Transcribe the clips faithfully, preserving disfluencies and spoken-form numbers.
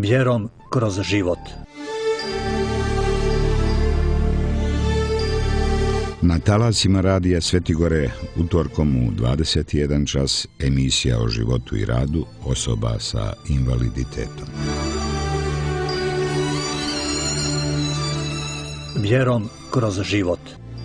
Vjerom kroz život. Na talasima radija Svetigore utorkom u dvadeset jedan čas emisija o životu i radu osoba sa invaliditetom. Vjerom kroz život.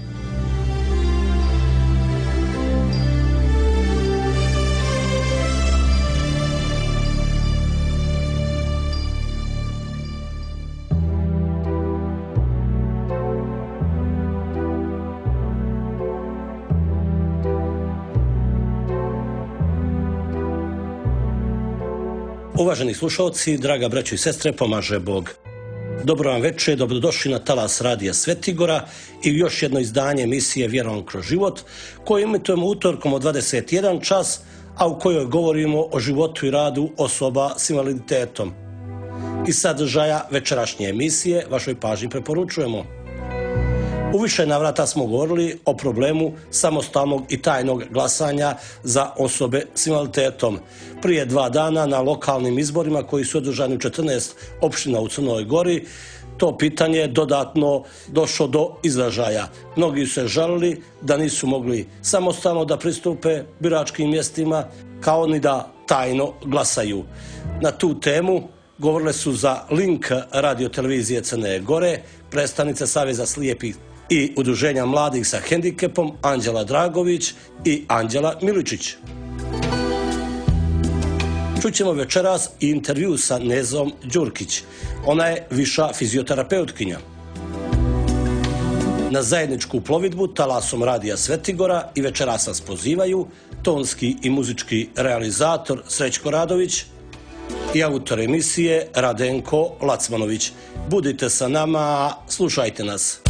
Uvaženi slušalci, draga braćo i sestre, pomaže Bog. Dobro vam večer, dobrodošli na talas radija Svetigora i još jedno izdanje emisije Vjerom kroz život, koju emitujemo utorkom od dvadeset jedan čas, a u kojoj govorimo o životu i radu osoba s invaliditetom. Iz sadržaja večerašnje emisije vašoj pažnji preporučujemo. U više navrata smo govorili o problemu samostalnog i tajnog glasanja za osobe s invaliditetom. Prije dva dana na lokalnim izborima koji su održani u četrnaest opština u Crnoj Gori, to pitanje je dodatno došlo do izražaja. Mnogi su se žalili da nisu mogli samostalno da pristupe biračkim mjestima, kao ni da tajno glasaju. Na tu temu govorile su za Link radiotelevizije Crne Gore predstavnice Saveza slijepih i Udruženja mladih sa hendikepom Anđela Dragović i Anđela Miličić. Čućemo večeras i intervju sa Nezom Đurkić. Ona je viša fizioterapeutkinja. Na zajedničku plovidbu talasom radija Svetigora i večeras nas pozivaju tonski i muzički realizator Srećko Radović i autor emisije Radenko Lacmanović. Budite sa nama, slušajte nas.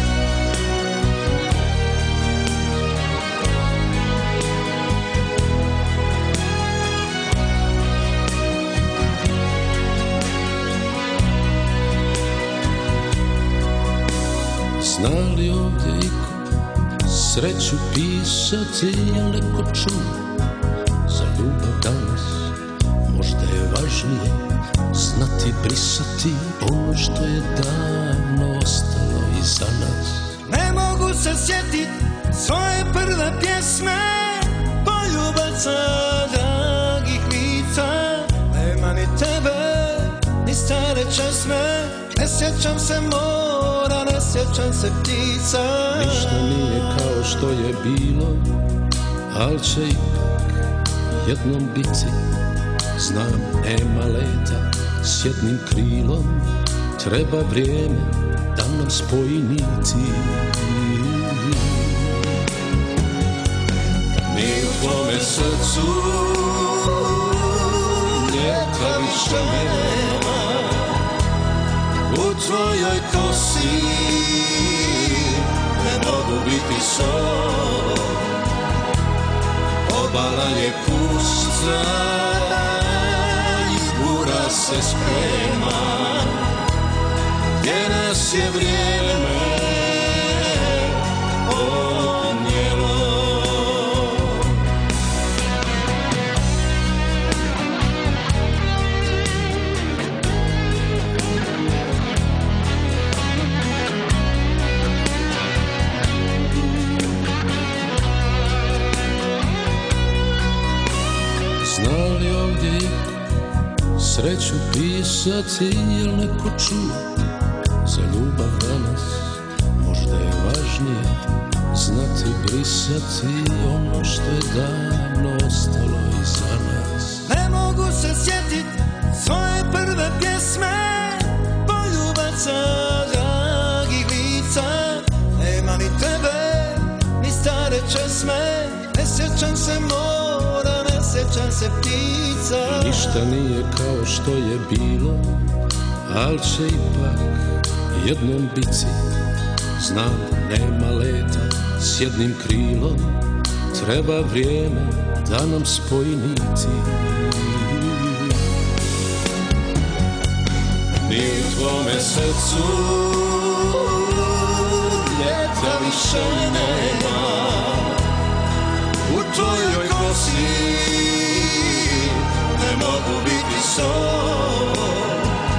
Znali ovdje iko sreću pisati, jel neko čuo za ljubav danas? Možda je važnije znati brisati ono što je davno ostalo iza nas. Ne mogu se sjetit svoje prve pjesme, poljubaca dragih lica. Nema ni tebe, ni stare česme, ne sjećam se mora, ne sjećam se ptica. Ništa nije kao što je bilo, al će ipak jednom biti. Znam, nema leta s jednim krilom, treba vrijeme da nam spoji niti. Mi u tvome srcu ljeta više nema, u tvojoj kosi ne mogu biti sol. Obala je pusta i bura se sprema, gdje nas je vrijeme odnijelo. Znali ovdje sreću pisati, jel neko čuo za ljubav danas? Možda je važnije znati brisati ono što je davno ostalo iza nas. Ne mogu se sjetit svoje prve pjesme, poljubaca dragih lica. Nema ni tebe, ni stare česme, ne sjećam se mora, ne sjećam se ptica. Ništa nije kao što je bilo, al će ipak jednom biti. Znam, nema leta s jednim krilom, treba vrijeme da nam spoji niti. Ni u tvome srcu ljeta više nema, u tvojoj kosi ne mogu biti sol.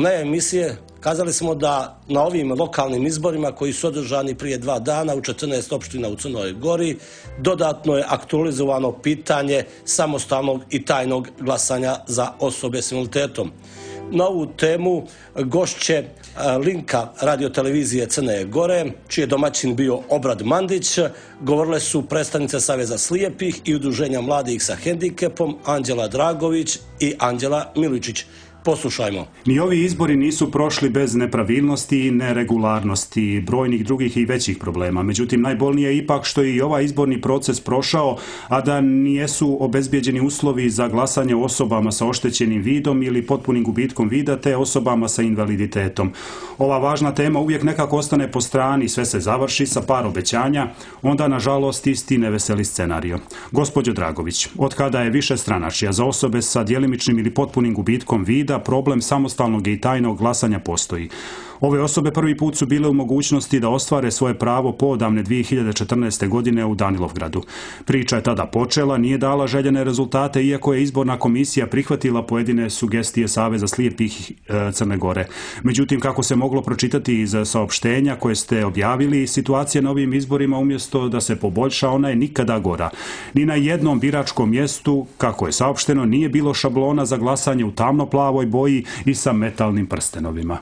najavi emisije kazali smo da na ovim lokalnim izborima koji su održani prije dva dana u četrnaest opština u Crnoj Gori dodatno je aktualizovano pitanje samostalnog i tajnog glasanja za osobe s invaliditetom. Na ovu temu gošće Linka radiotelevizije Crne Gore, čiji je domaćin bio Obrad Mandić, govorile su predstavnice Saveza slijepih i Udruženja mladih sa hendikepom Anđela Dragović i Anđela Miličić. Poslušajmo. Ni ovi izbori nisu prošli bez nepravilnosti i neregularnosti, brojnih drugih i većih problema. Međutim, najbolnije je ipak što je i ovaj izborni proces prošao, a da nijesu obezbijeđeni uslovi za glasanje osobama sa oštećenim vidom ili potpunim gubitkom vida, te osobama sa invaliditetom. Ova važna tema uvijek nekako ostane po strani, sve se završi sa par obećanja, onda nažalost isti neveseli scenario. Gospođo Dragović, od kada je više stranačija za osobe sa djelimičnim ili potpunim gubitkom vida, problem samostalnog i tajnog glasanja postoji. Ove osobe prvi put su bile u mogućnosti da ostvare svoje pravo poodavne dvije hiljade četrnaeste. godine u Danilovgradu. Priča je tada počela, nije dala željene rezultate, iako je izborna komisija prihvatila pojedine sugestije Saveza slijepih e, Crne Gore. Međutim, kako se moglo pročitati iz saopštenja koje ste objavili, situacija na ovim izborima umjesto da se poboljša, ona je nikada gora. Ni na jednom biračkom mjestu, kako je saopšteno, nije bilo šablona za glasanje u tamno-plavoj boji i sa metalnim prstenovima.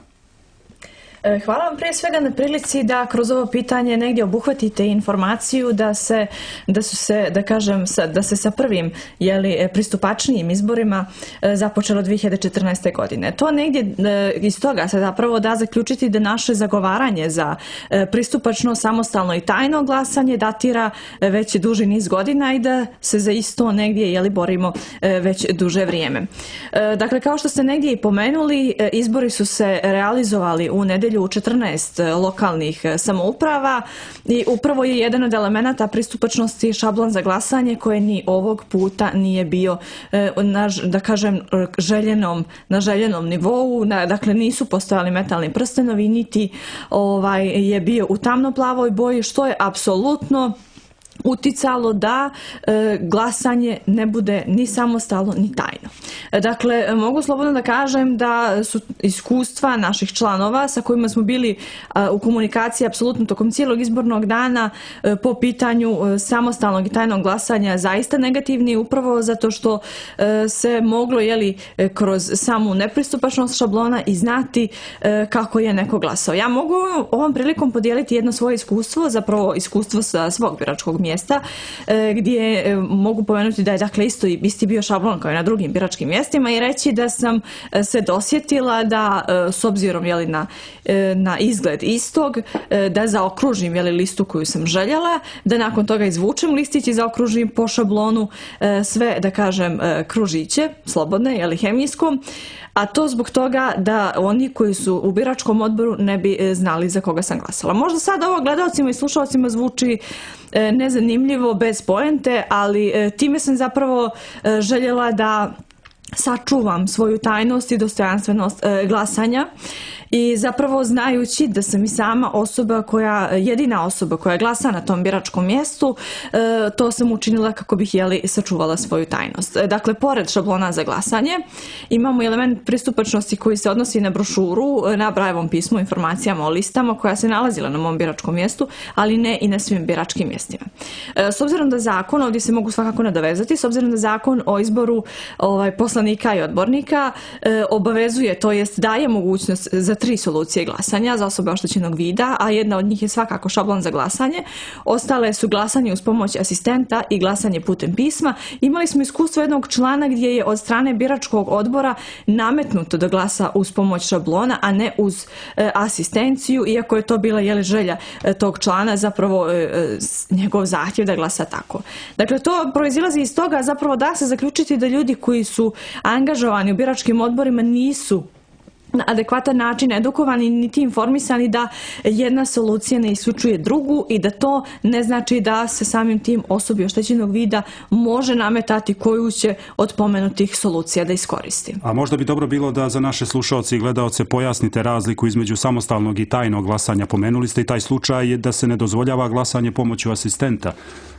Hvala vam prije svega na prilici da kroz ovo pitanje negdje obuhvatite informaciju da se, da su se, da kažem, da se sa prvim jeli, pristupačnijim izborima započelo dvije hiljade četrnaeste. godine. To negdje iz toga se zapravo da zaključiti da naše zagovaranje za pristupačno, samostalno i tajno glasanje datira već duži niz godina i da se za isto negdje jeli, borimo već duže vrijeme. Dakle, kao što ste negdje i pomenuli, izbori su se realizovali u nedelju u četrnaest lokalnih samouprava i upravo je jedan od elemenata pristupačnosti šablon za glasanje koje ni ovog puta nije bio na, da kažem, željenom, na željenom nivou, na, dakle nisu postojali metalni prstenovi, niti ovaj, je bio u tamno-plavoj boji, što je apsolutno uticalo da e, glasanje ne bude ni samostalno ni tajno. E, dakle, mogu slobodno da kažem da su iskustva naših članova sa kojima smo bili a, u komunikaciji apsolutno tokom cijelog izbornog dana e, po pitanju e, samostalnog i tajnog glasanja zaista negativni, upravo zato što e, se moglo jeli, e, kroz samu nepristupačnost šablona i znati e, kako je neko glasao. Ja mogu ovom prilikom podijeliti jedno svoje iskustvo, zapravo iskustvo sa svog biračkog mjesta, gdje mogu pomenuti da je dakle isto isti bio šablon kao i na drugim biračkim mjestima i reći da sam se dosjetila da s obzirom jeli, na, na izgled istog, da zaokružim jeli, listu koju sam željela, da nakon toga izvučem listić i zaokružim po šablonu sve, da kažem, kružiće, slobodne, jeli, hemijskom, a to zbog toga da oni koji su u biračkom odboru ne bi znali za koga sam glasala. Možda sad ovo gledalcima i slušalcima zvuči nezanimljivo, bez poente, ali time sam zapravo željela da sačuvam svoju tajnost i dostojanstvenost glasanja i zapravo znajući da sam i sama osoba koja, jedina osoba koja glasa na tom biračkom mjestu, to sam učinila kako bih jeli, sačuvala svoju tajnost. Dakle, pored šablona za glasanje imamo element pristupačnosti koji se odnosi na brošuru na Brajevom pismu informacijama o listama koja se nalazila na mom biračkom mjestu, ali ne i na svim biračkim mjestima. S obzirom da zakon, ovdje se mogu svakako nadovezati, s obzirom da zakon o izboru ovaj, poslanika i odbornika obavezuje, to jest daje mogućnost za tri solucije glasanja za osobe oštećenog vida, a jedna od njih je svakako šablon za glasanje. Ostale su glasanje uz pomoć asistenta i glasanje putem pisma. Imali smo iskustvo jednog člana gdje je od strane biračkog odbora nametnuto da glasa uz pomoć šablona, a ne uz e, asistenciju, iako je to bila jeli, želja e, tog člana, zapravo e, njegov zahtjev da glasa tako. Dakle, to proizilazi iz toga zapravo da se zaključiti da ljudi koji su angažovani u biračkim odborima nisu na adekvatan način edukovani niti informisani da jedna solucija ne isključuje drugu i da to ne znači da se samim tim osobi oštećenog vida može nametati koju će od pomenutih solucija da iskoristi. A možda bi dobro bilo da za naše slušaoce i gledaoce pojasnite razliku između samostalnog i tajnog glasanja. Pomenuli ste i taj slučaj da se ne dozvoljava glasanje pomoću asistenta.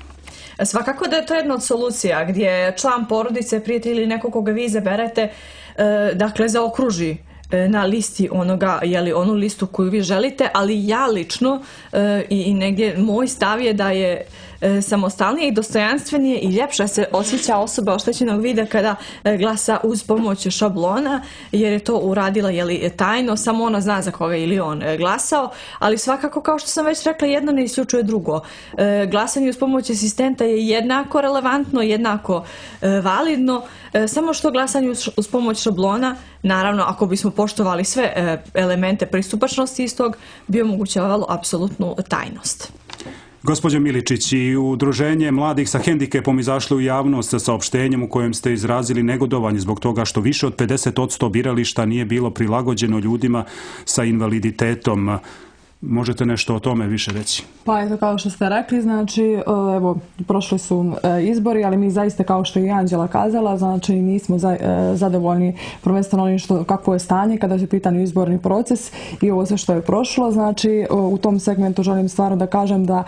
Svakako da je to jedna od solucija gdje član porodice, prijatelj ili neko koga vi izaberete, dakle zaokruži na listi onoga, jeli onu listu koju vi želite, ali ja lično i, i negdje moj stav je da je samostalnije i dostojanstvenije i ljepše se osjeća osoba oštećenog vida kada glasa uz pomoć šablona, jer je to uradila jeli, tajno, samo ona zna za koga ili on glasao, ali svakako, kao što sam već rekla, jedno ne isključuje drugo. Glasanje uz pomoć asistenta je jednako relevantno, jednako validno, samo što glasanje uz, uz pomoć šablona, naravno, ako bismo poštovali sve elemente pristupačnosti istog, bi omogućavalo apsolutnu tajnost. Gospođo Miličić, i Udruženje mladih sa hendikepom izašlo u javnost sa saopštenjem u kojem ste izrazili negodovanje zbog toga što više od pedeset posto birališta nije bilo prilagođeno ljudima sa invaliditetom. Možete nešto o tome više reći? Pa eto, kao što ste rekli, znači, evo, prošli su izbori, ali mi zaista, kao što je i Anđela kazala, znači nismo za, zadovoljni prvenstveno onim što, kakvo je stanje kada je pitanju izborni proces i ovo sve što je prošlo. Znači, u tom segmentu želim stvarno da kažem da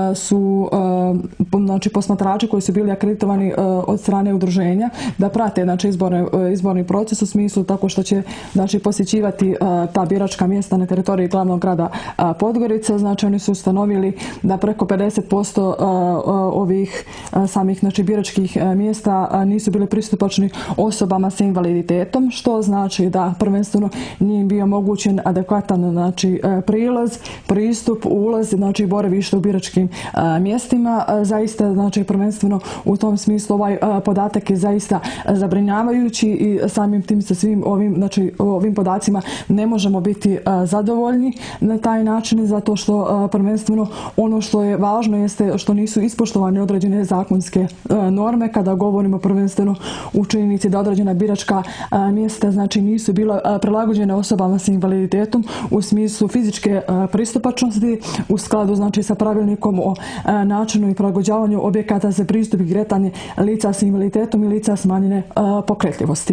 su znači, posmatrači koji su bili akreditovani od strane udruženja da prate znači, izborne, izborni proces u smislu tako što će znači, posjećivati ta biračka mjesta na teritoriji glavnog grada Podgorica. Znači oni su ustanovili da preko pedeset posto ovih samih znači, biračkih mjesta nisu bili pristupačni osobama sa invaliditetom, što znači da prvenstveno nije bio omogućen adekvatan znači, prilaz, pristup, ulaz, znači boravište u biračkim mjestima. Zaista znači prvenstveno u tom smislu ovaj podatak je zaista zabrinjavajući i samim tim sa svim ovim, znači, ovim podacima ne možemo biti zadovoljni na taj način, zato što prvenstveno ono što je važno jeste što nisu ispoštovane određene zakonske norme kada govorimo prvenstveno u činjenici da određena biračka mjesta znači nisu bila prilagođene osobama sa invaliditetom u smislu fizičke pristupačnosti u skladu znači sa pravilnikom o načinu i prilagođavanju objekata za pristup i kretanje lica sa invaliditetom i lica smanjene pokretljivosti.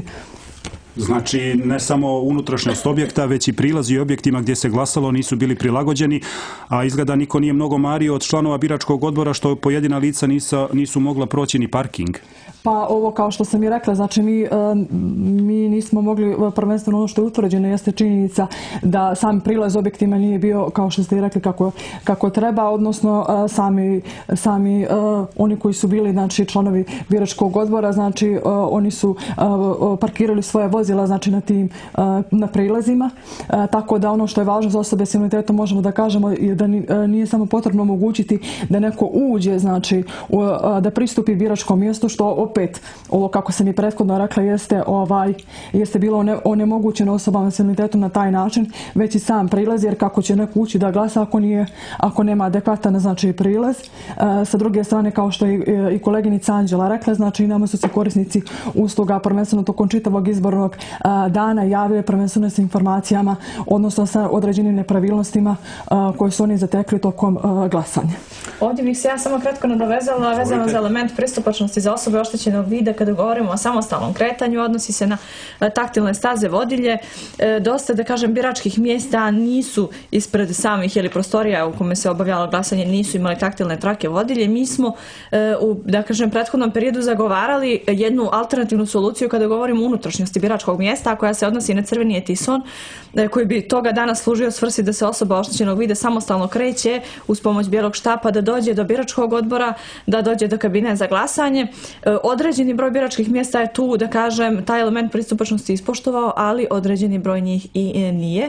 Znači, ne samo unutrašnjost objekta, već i prilazi objektima gdje se glasalo nisu bili prilagođeni, a izgleda niko nije mnogo mario od članova biračkog odbora što pojedina lica nisu, nisu mogla proći ni parking. Pa ovo kao što sam i rekla, znači mi, mi nismo mogli, prvenstveno ono što je utvrđeno jeste činjenica da sam prilaz objektima nije bio, kao što ste i rekli, kako, kako treba, odnosno sami, sami oni koji su bili znači, članovi biračkog odbora, znači oni su parkirali svoje vozila znači, na tim na prilazima, tako da ono što je važno za osobe s invaliditetom možemo da kažemo je da nije samo potrebno omogućiti da neko uđe, znači da pristupi biračkom mjestu, što opet, ovo kako sam i prethodno rekla, jeste, ovaj, jeste bilo onemogućeno osobama s invaliditetom na taj način, već i sam prilaz, jer kako će neko ući da glasa ako, nije, ako nema adekvatan znači, prilaz. E, sa druge strane, kao što je i koleginica Anđela rekla, znači nama su se korisnici usluga prvenstveno tokom čitavog izbornog a, dana javljaju prvenstveno sa informacijama, odnosno sa određenim nepravilnostima a, koje su oni zatekli tokom a, glasanja. Ovdje bih se ja samo kratko nadovezala vezano za element pristupačnosti za osobe oštećenog vida kada govorimo o samostalnom kretanju, odnosi se na taktilne staze vodilje. Dosta, da kažem, biračkih mjesta nisu ispred samih ili prostorija u kome se obavljalo glasanje nisu imali taktilne trake vodilje. Mi smo u, da kažem, prethodnom periodu zagovarali jednu alternativnu soluciju kada govorimo o unutrašnjosti biračkog mjesta, koja se odnosi na crveni etison, koji bi toga dana služio svrsi da se osoba oštećenog vida samostalno kreće uz pomoć bijelog štapa, da dođe do biračkog odbora, da dođe do kabine za glasanje. Određeni broj biračkih mjesta je tu, da kažem, taj element pristupačnosti ispoštovao, ali određeni broj njih i nije,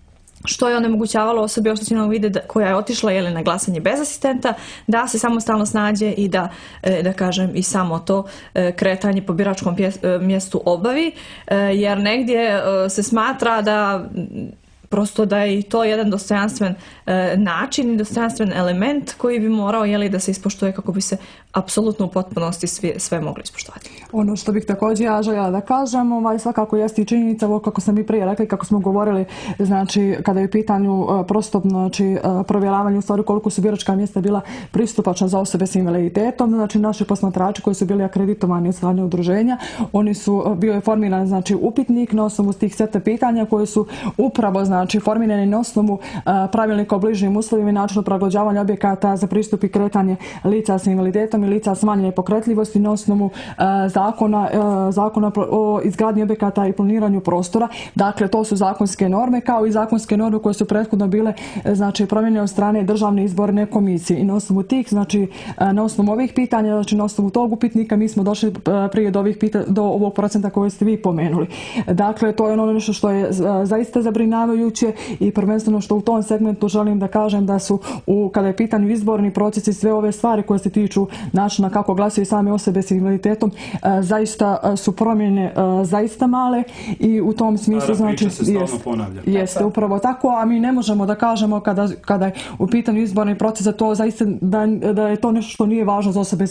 što je onemogućavalo osobi oštećenog vida koja je otišla jeli, na glasanje bez asistenta, da se samostalno snađe i da, da kažem, i samo to kretanje po biračkom mjestu obavi, jer negdje se smatra da prosto da je i to jedan dostojanstven e, način i dostojanstven element koji bi morao jeli, da se ispoštuje kako bi se apsolutno u potpunosti sve, sve mogli ispoštovati. Ono što bih također ja željela da kažem, ovaj, svakako jeste i činjenica, ovo kako sam i prije rekli, kako smo govorili, znači kada je u pitanju e, prosto znači, e, provjeravanje u stvari koliko su biračka mjesta bila pristupačna za osobe s invaliditetom, znači naši posmatrači koji su bili akreditovani od strane udruženja, oni su bio je formiran znači upitnik na osnovu tih seta pitanja koji su upravo znači znači formirane na osnovu pravilnika o bližnjim uslovima i načinu prilagođavanja objekata za pristup i kretanje lica sa invaliditetom i lica smanjene pokretljivosti na osnovu zakona, zakona o izgradnji objekata i planiranju prostora. Dakle, to su zakonske norme kao i zakonske norme koje su prethodno bile znači promijenjene od strane Državne izborne komisije. I na osnovu tih, znači na osnovu ovih pitanja, znači na osnovu tog upitnika mi smo došli prije do ovih pita, do ovog procenta koje ste vi pomenuli. Dakle, to je ono nešto što je zaista zabrinjavajuće i prvenstveno što u tom segmentu želim da kažem da su u, kada je pitanju izborni proces i sve ove stvari koje se tiču načina kako glasaju same osobe s invaliditetom, zaista su promjene zaista male i u tom smislu znači jest, jeste upravo tako, a mi ne možemo da kažemo kada, kada je u pitanju izborni proces da to zaista da, da je to nešto što nije važno za osobe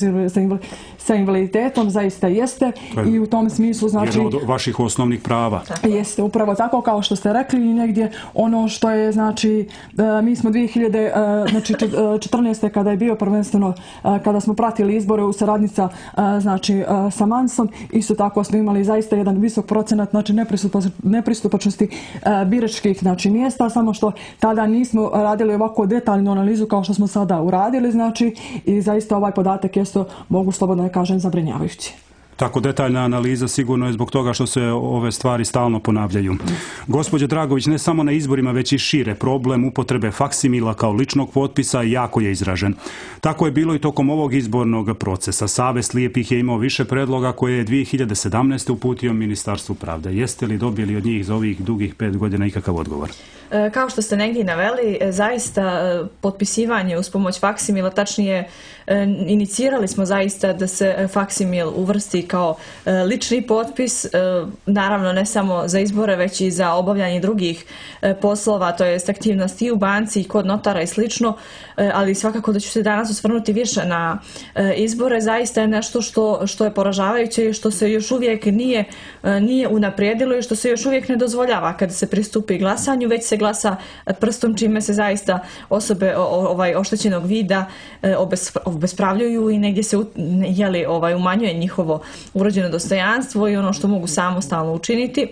sa invaliditetom, zaista jeste i u tom smislu znači jedno od vaših osnovnih prava. Jeste upravo tako kao što ste rekli i negdje ono što je znači mi smo dvije hiljade četrnaeste kada je bio prvenstveno kada smo pratili izbore u saradnji sa znači sa Mansom, isto tako smo imali zaista jedan visok procenat znači nepristupačnosti biračkih znači mjesta, samo što tada nismo radili ovako detaljnu analizu kao što smo sada uradili znači i zaista ovaj podatak jesto mogu slobodno da kažem zabrinjavajući. Tako detaljna analiza sigurno je zbog toga što se ove stvari stalno ponavljaju. Gospođo Dragović, ne samo na izborima, već i šire, problem upotrebe faksimila kao ličnog potpisa jako je izražen. Tako je bilo i tokom ovog izbornog procesa. Savez slijepih je imao više predloga koje je dvije hiljade sedamnaeste uputio Ministarstvu pravde. Jeste li dobili od njih za ovih dugih pet godina ikakav odgovor? Kao što ste negdje naveli, zaista potpisivanje uz pomoć faksimila, tačnije inicirali smo zaista da se faksimil uvrsti kao lični potpis, naravno ne samo za izbore, već i za obavljanje drugih poslova, to jest aktivnosti i u banci i kod notara i slično, ali svakako da ću se danas osvrnuti više na izbore, zaista je nešto što, što je poražavajuće i što se još uvijek nije, nije unaprijedilo i što se još uvijek ne dozvoljava kada se pristupi glasanju, već se glasa prstom čime se zaista osobe ovaj oštećenog vida obespravljuju i negdje se jeli, ovaj, umanjuje njihovo urođeno dostojanstvo i ono što mogu samostalno učiniti.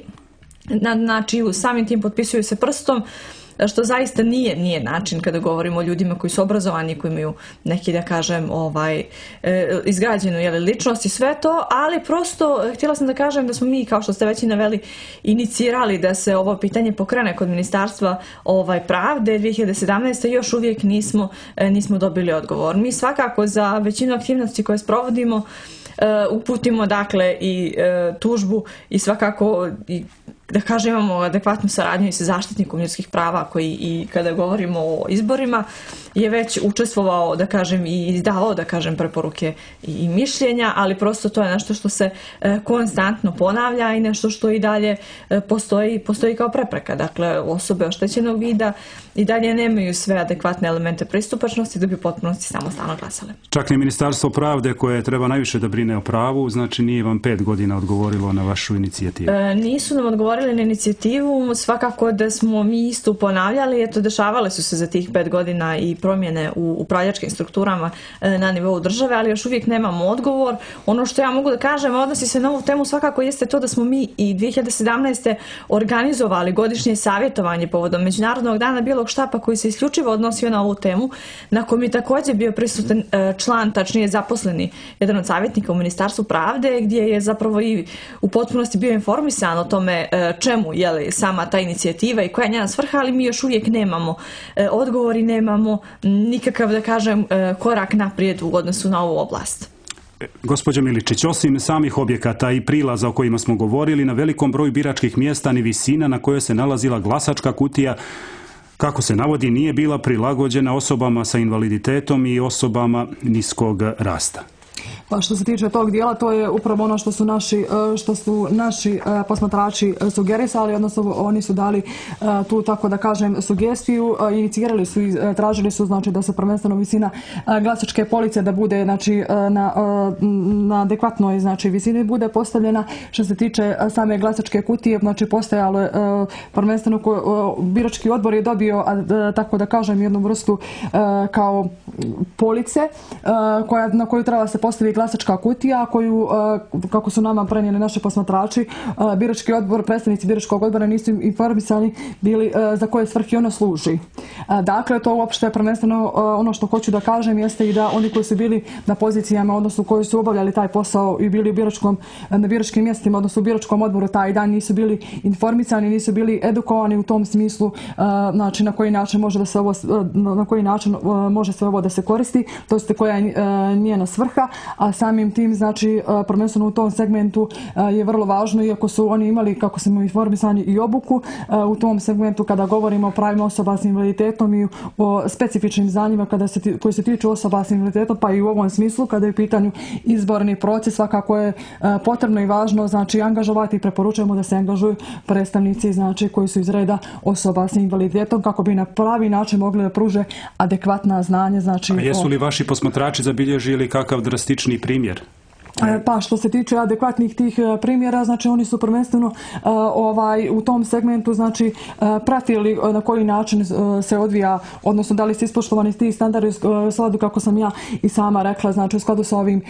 Znači, samim tim potpisuju se prstom, što zaista nije nije način kada govorimo o ljudima koji su obrazovani, koji imaju neki, da kažem, ovaj e, izgrađenu je li ličnost i sve to, ali prosto htjela sam da kažem da smo mi, kao što ste već i naveli, inicirali da se ovo pitanje pokrene kod Ministarstva ovaj pravde dvije hiljade sedamnaeste. još uvijek nismo e, nismo dobili odgovor. Mi svakako za većinu aktivnosti koje sprovodimo e, uputimo dakle i e, tužbu i svakako i da kažem imamo adekvatnu saradnju i sa zaštitnikom ljudskih prava koji i kada govorimo o izborima je već učestvovao, da kažem, i izdavao, da kažem, preporuke i mišljenja, ali prosto to je nešto što se konstantno ponavlja i nešto što i dalje postoji, postoji kao prepreka. Dakle, osobe oštećenog vida i dalje nemaju sve adekvatne elemente pristupačnosti da bi u potpunosti samostalno glasale. Čak ni Ministarstvo pravde koje treba najviše da brine o pravu, znači nije vam pet godina odgovorilo na vašu inicijativu? E, nisu nam odgovorili na inicijativu, svakako da smo mi isto ponavljali, eto dešavale su se za tih pet godina i promjene u upravljačkim strukturama na nivou države, ali još uvijek nemamo odgovor. Ono što ja mogu da kažem, odnosi se na ovu temu, svakako jeste to da smo mi i dvije hiljade sedamnaeste. organizovali godišnje savjetovanje povodom Međunarodnog dana bijelog štapa koji se isključivo odnosio na ovu temu, na kojem je također bio prisutan član, tačnije zaposleni jedan od savjetnika u Ministarstvu pravde, gdje je zapravo i u potpunosti bio informisan o tome čemu je li sama ta inicijativa i koja je njena svrha, ali mi još uvijek nemamo odgovor i nemamo nikakav, da kažem, korak naprijed u odnosu na ovu oblast. Gospođo Miličić, osim samih objekata i prilaza o kojima smo govorili, na velikom broju biračkih mjesta ni visina na kojoj se nalazila glasačka kutija, kako se navodi, nije bila prilagođena osobama sa invaliditetom i osobama niskog rasta. Pa što se tiče tog dijela, to je upravo ono što su naši, što su naši posmatrači sugerisali, odnosno oni su dali tu, tako da kažem, sugestiju, inicirali su i tražili su, znači, da se prvenstveno visina glasačke police da bude, znači, na, na adekvatnoj, znači, visini bude postavljena. Što se tiče same glasačke kutije, znači, postojalo prvenstveno birački odbor je dobio, tako da kažem, jednu vrstu kao police koja, na koju treba se postavi glasačka kutija, koju, kako su nama prenijeli naši posmatrači, birački odbor, predstavnici biračkog odbora nisu informisani bili za koje svrhe ono služi. Dakle, to uopšte prvenstveno ono što hoću da kažem jeste i da oni koji su bili na pozicijama, odnosno koji su obavljali taj posao i bili u biračkom, na biračkim mjestima, odnosno u biračkom odboru taj dan nisu bili informisani, nisu bili edukovani u tom smislu, znači na koji način može da se ovo, na koji način može sve ovo da se koristi, to jest koja je njena svrha, a samim tim, znači, prvenstveno u tom segmentu je vrlo važno, iako su oni imali, kako smo informisani, i obuku u tom segmentu kada govorimo o pravima osoba s invaliditetom i o specifičnim znanjima kada se, koji se tiču osoba s invaliditetom, pa i u ovom smislu kada je u pitanju izborni proces, svakako je potrebno i važno, znači, angažovati i preporučujemo da se angažuju predstavnici, znači, koji su iz reda osoba s invaliditetom kako bi na pravi način mogli da pruže adekvatna znanja. Znači, a jesu li vaši posmatrači zabilježili kakav drastični primjer? Pa što se tiče adekvatnih tih primjera, znači oni su prvenstveno ovaj, u tom segmentu, znači, pratili na koji način se odvija, odnosno da li su ispoštovani ti standardi u skladu, kako sam ja i sama rekla, znači u skladu sa ovim,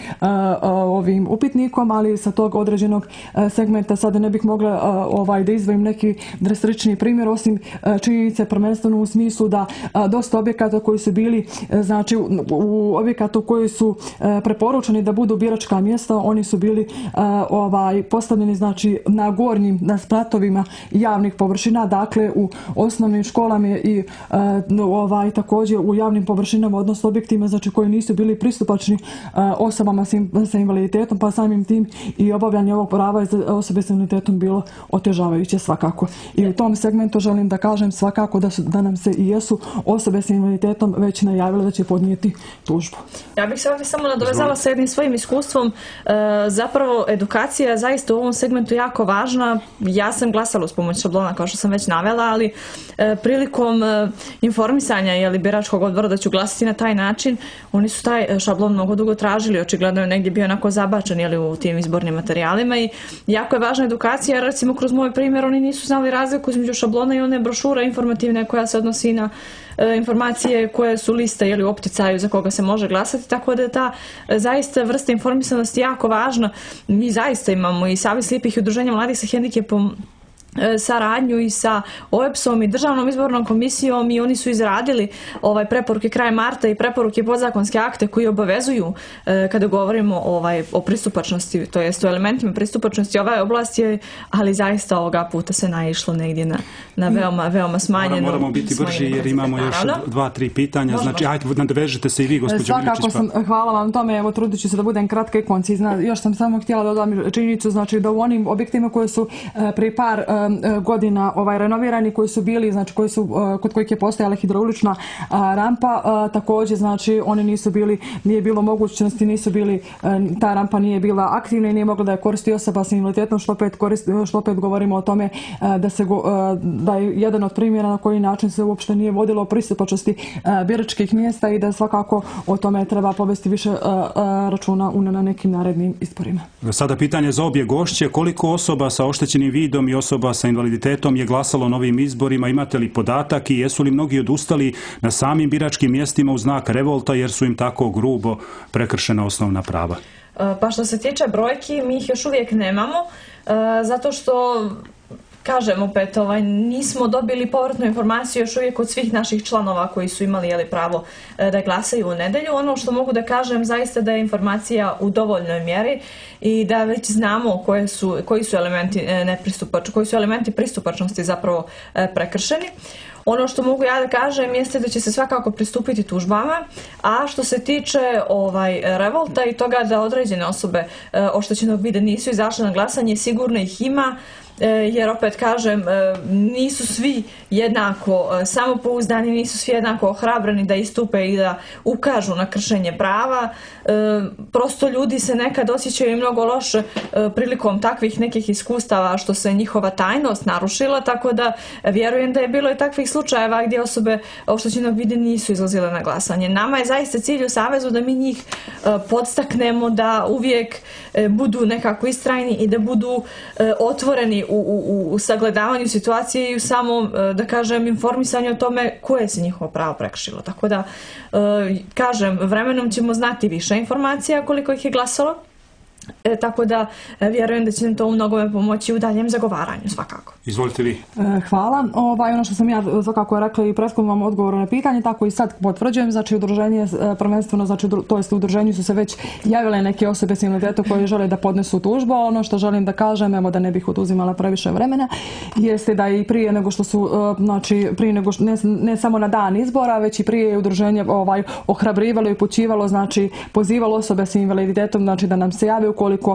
ovim upitnikom, ali sa tog određenog segmenta sada ne bih mogla ovaj, da izdvojim neki drastični primjer, osim činjenice prvenstveno u smislu da dosta objekata koji su bili, znači u objekatu koji su preporučeni da budu biračka mjesta, oni su bili uh, ovaj, postavljeni, znači, na gornjim, na spratovima javnih površina, dakle u osnovnim školama i uh, ovaj, također u javnim površinama, odnosno objektima, znači, koji nisu bili pristupačni uh, osobama sa invaliditetom, pa samim tim i obavljanje ovog prava za osobe sa invaliditetom bilo otežavajuće svakako. I u tom segmentu želim da kažem svakako da, su, da nam se i jesu osobe sa invaliditetom već najavile da će podnijeti tužbu. Ja bih se ovdje samo nadovezala sa jednim svojim iskustvom. E, zapravo edukacija je zaista u ovom segmentu jako važna. Ja sam glasala uz pomoć šablona, kao što sam već navela, ali e, prilikom e, informisanja jeli, biračkog odbora da ću glasiti na taj način, oni su taj šablon mnogo dugo tražili, očigledno je negdje bio onako zabačen jeli, u tim izbornim materijalima i jako je važna edukacija, jer recimo kroz moj primjer oni nisu znali razliku između šablona i one brošure informativne koja se odnosi na informacije koje su liste ili u opticaju za koga se može glasati, tako da je ta zaista vrsta informisanosti jako važna. Mi zaista imamo i Savez slijepih i udruženja mladih sa hendikepom saradnju i sa O E P S-om i Državnom izbornom komisijom i oni su izradili ovaj preporuke krajem marta i preporuke podzakonske akte koji obavezuju e, kada govorimo ovaj, o pristupačnosti, to jest o elementima pristupačnosti ove oblasti, ali zaista ovoga puta se naišlo negdje na, na veoma, veoma smanjeno. Moramo, moramo biti brži jer imamo još dva, tri pitanja, možemo. Znači ajde, nadovežite se i vi, gospođo Svakako Miličić. Sam, hvala vam tome, evo trudit ću se da budem kratka i koncizna. Još sam samo htjela da dodam činjenicu, znači da u onim objektima koje su e, prije par godina ovaj renovirani, koji su bili, znači koji su, kod kojih je postojala hidraulična rampa, također, znači oni nisu bili, nije bilo mogućnosti, nisu bili, ta rampa nije bila aktivna i nije mogla da je koristi osoba s invaliditetom, što opet, koristi, što opet govorimo o tome da, se, da je jedan od primjera na koji način se uopšte nije vodilo o pristupačnosti biračkih mjesta i da svakako o tome treba povesti više računa na nekim narednim izborima. Sada pitanje za obje gošće, koliko osoba sa oštećenim vidom i osoba sa invaliditetom je glasalo na ovim izborima, imate li podatak i jesu li mnogi odustali na samim biračkim mjestima u znak revolta jer su im tako grubo prekršena osnovna prava? Pa što se tiče brojki, mi ih još uvijek nemamo, zato što kažem opet, ovaj, nismo dobili povratnu informaciju još uvijek od svih naših članova koji su imali jeli, pravo da glasaju u nedelju. Ono što mogu da kažem zaista da je informacija u dovoljnoj mjeri i da već znamo koje su, koji su elementi nepristupač, koji su elementi pristupačnosti zapravo prekršeni. Ono što mogu ja da kažem jeste da će se svakako pristupiti tužbama, a što se tiče ovaj, revolta i toga da određene osobe oštećenog vida nisu izašle na glasanje, sigurno ih ima, jer opet kažem, nisu svi jednako samopouzdani, nisu svi jednako ohrabreni da istupe i da ukažu na kršenje prava. Prosto ljudi se nekad osjećaju mnogo loše prilikom takvih nekih iskustava što se njihova tajnost narušila, tako da vjerujem da je bilo i takvih slučajeva gdje osobe oštećenog vida nisu izlazile na glasanje. Nama je zaista cilj u Savezu da mi njih podstaknemo da uvijek budu nekako istrajni i da budu otvoreni u, u, u sagledavanju situacije i u samom, da kažem, informisanju o tome koje se njihovo pravo prekršilo. Tako da, kažem, vremenom ćemo znati više informacija koliko ih je glasalo. E, tako da e, vjerujem da će nam to u mnogome pomoći u daljem zagovaranju svakako. Izvolite vi. E, hvala. Ovaj, ono što sam ja svakako rekla i prethodnom odgovoru na pitanje, tako i sad potvrđujem, znači udruženje prvenstveno, znači to jest u udruženju su se već javile neke osobe s invaliditetom koje žele da podnesu tužbu. Ono što želim da kažem, evo da ne bih oduzimala previše vremena, jeste da i prije nego što su, znači prije nego što, ne, ne samo na dan izbora, već i prije udruženje ovaj, ohrabrivalo i upućivalo, znači pozivalo osobe s invaliditetom, znači da nam se jave ukoliko, uh,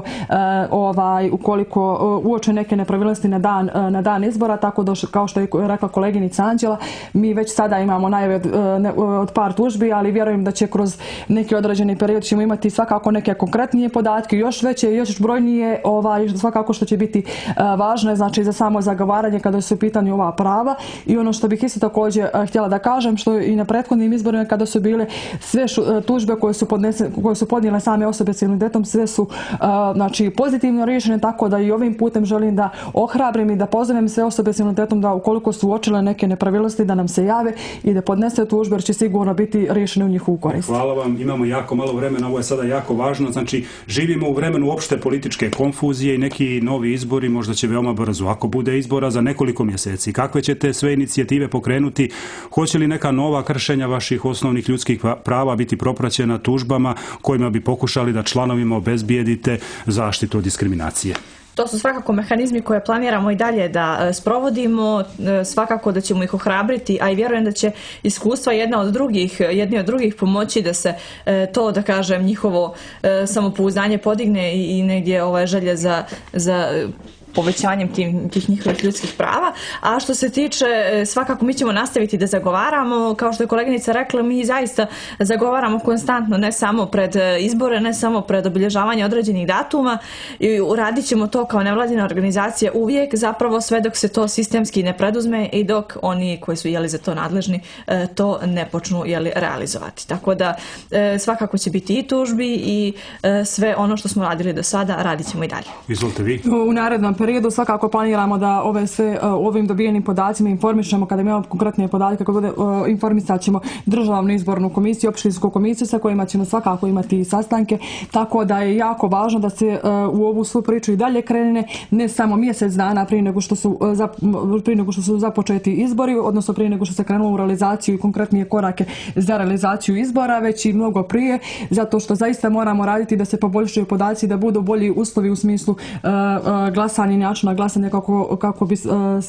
ovaj, ukoliko uh, uoče neke nepravilnosti na dan, uh, na dan izbora, tako da kao što je rekla koleginica Anđela, mi već sada imamo najave od, uh, ne, od par tužbi, ali vjerujem da će kroz neki određeni period ćemo imati svakako neke konkretnije podatke, još veće, još brojnije, ovaj, svakako što će biti uh, važno je, znači za samo zagovaranje kada su u pitanju ova prava. I ono što bih isto također uh, htjela da kažem, što i na prethodnim izborima kada su bile sve šu, uh, tužbe koje su, podnese, koje su podnijele same osobe s invaliditetom, sve su znači pozitivno riješene, tako da i ovim putem želim da ohrabrim i da pozovem sve osobe s invaliditetom da ukoliko su uočile neke nepravilnosti da nam se jave i da podnese tužbe jer će sigurno biti riješene u njihovu korist. Hvala vam, imamo jako malo vremena, ovo je sada jako važno, znači živimo u vremenu opšte političke konfuzije i neki novi izbori možda će veoma brzo, ako bude izbora za nekoliko mjeseci. Kakve ćete sve inicijative pokrenuti? Hoće li neka nova kršenja vaših osnovnih ljudskih prava biti propraćena tužbama kojima bi pokušali da članovima obezbijedite zaštitu od diskriminacije? To su svakako mehanizmi koje planiramo i dalje da sprovodimo, svakako da ćemo ih ohrabriti, a i vjerujem da će iskustva jedna od drugih, jedni od drugih pomoći da se to, da kažem, njihovo samopouzdanje podigne i, i negdje ove želje za, za povećanjem tim, tih njihovih ljudskih prava. A što se tiče, svakako mi ćemo nastaviti da zagovaramo, kao što je koleginica rekla, mi zaista zagovaramo konstantno, ne samo pred izbore, ne samo pred obilježavanje određenih datuma, i radit ćemo to kao nevladina organizacija uvijek, zapravo sve dok se to sistemski ne preduzme i dok oni koji su jeli za to nadležni to ne počnu jeli realizovati. Tako da svakako će biti i tužbi i sve ono što smo radili do sada radit ćemo i dalje. Izvolite vi. U narednom periodu svakako planiramo da ove sve ovim dobijenim podacima informišemo kada imamo konkretnije podatke, kako bude informisat ćemo Državnu izbornu komisiju, opštinsku komisiju sa kojima ćemo svakako imati sastanke, tako da je jako važno da se u ovu svu priču i dalje krene, ne samo mjesec dana prije nego što su, prije nego što su započeti izbori, odnosno prije nego što se krenulo u realizaciju i konkretnije korake za realizaciju izbora, već i mnogo prije, zato što zaista moramo raditi da se poboljšaju podaci, da budu bolji uslovi u smislu glasanja, načina glasanja kako, kako bi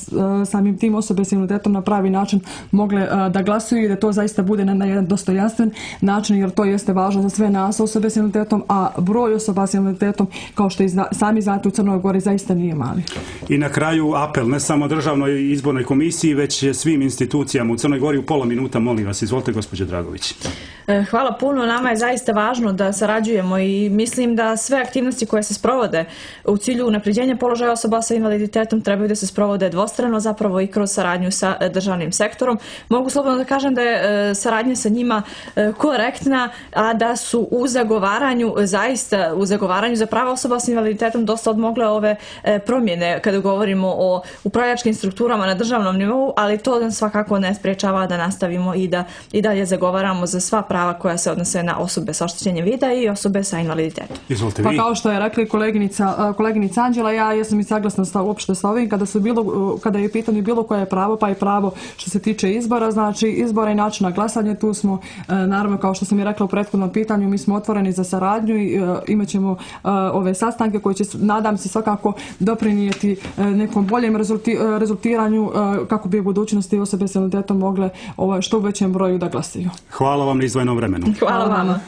samim tim osobe s invaliditetom na pravi način mogle da glasuju i da to zaista bude na, na jedan dostojanstven način, jer to jeste važno za sve nas osobe s invaliditetom, a broj osoba s invaliditetom, kao što i zna, sami znate, u Crnoj Gori zaista nije mali. I na kraju apel ne samo Državnoj izbornoj komisiji, već svim institucijama u Crnoj Gori u pola minuta, molim vas. Izvolite, gospođo Dragović. Hvala puno. Nama je zaista važno da sarađujemo i mislim da sve aktivnosti koje se sprovode u cilju unapređenja položaja osoba sa invaliditetom trebaju da se sprovode dvostrano, zapravo i kroz saradnju sa državnim sektorom. Mogu slobodno da kažem da je saradnja sa njima korektna, a da su u zagovaranju, zaista u zagovaranju za prava osoba sa invaliditetom dosta odmogle ove promjene kada govorimo o upravljačkim strukturama na državnom nivou, ali to nam svakako ne sprečava da nastavimo i da i dalje zagovaramo za sva prava koja se odnose na osobe sa oštećenjem vida i osobe sa invaliditetom. Izvolite vi. Pa kao što je rekla koleginica, koleginica Anđela, ja jesam i saglasna sa, uopšte sa ovim, kada, su bilo, kada je pitanje bilo koje pravo, pa i pravo što se tiče izbora, znači izbora i načina glasanja, tu smo, naravno, kao što sam i rekla u prethodnom pitanju, mi smo otvoreni za saradnju i uh, imat ćemo uh, ove sastanke koje će, nadam se, svakako doprinijeti uh, nekom boljem rezulti, uh, rezultiranju uh, kako bi u budućnosti osobe s invaliditetom mogle uh, što u većem broju da glasaju. Hvala vam na izdvojenom vremenu. Hvala vama.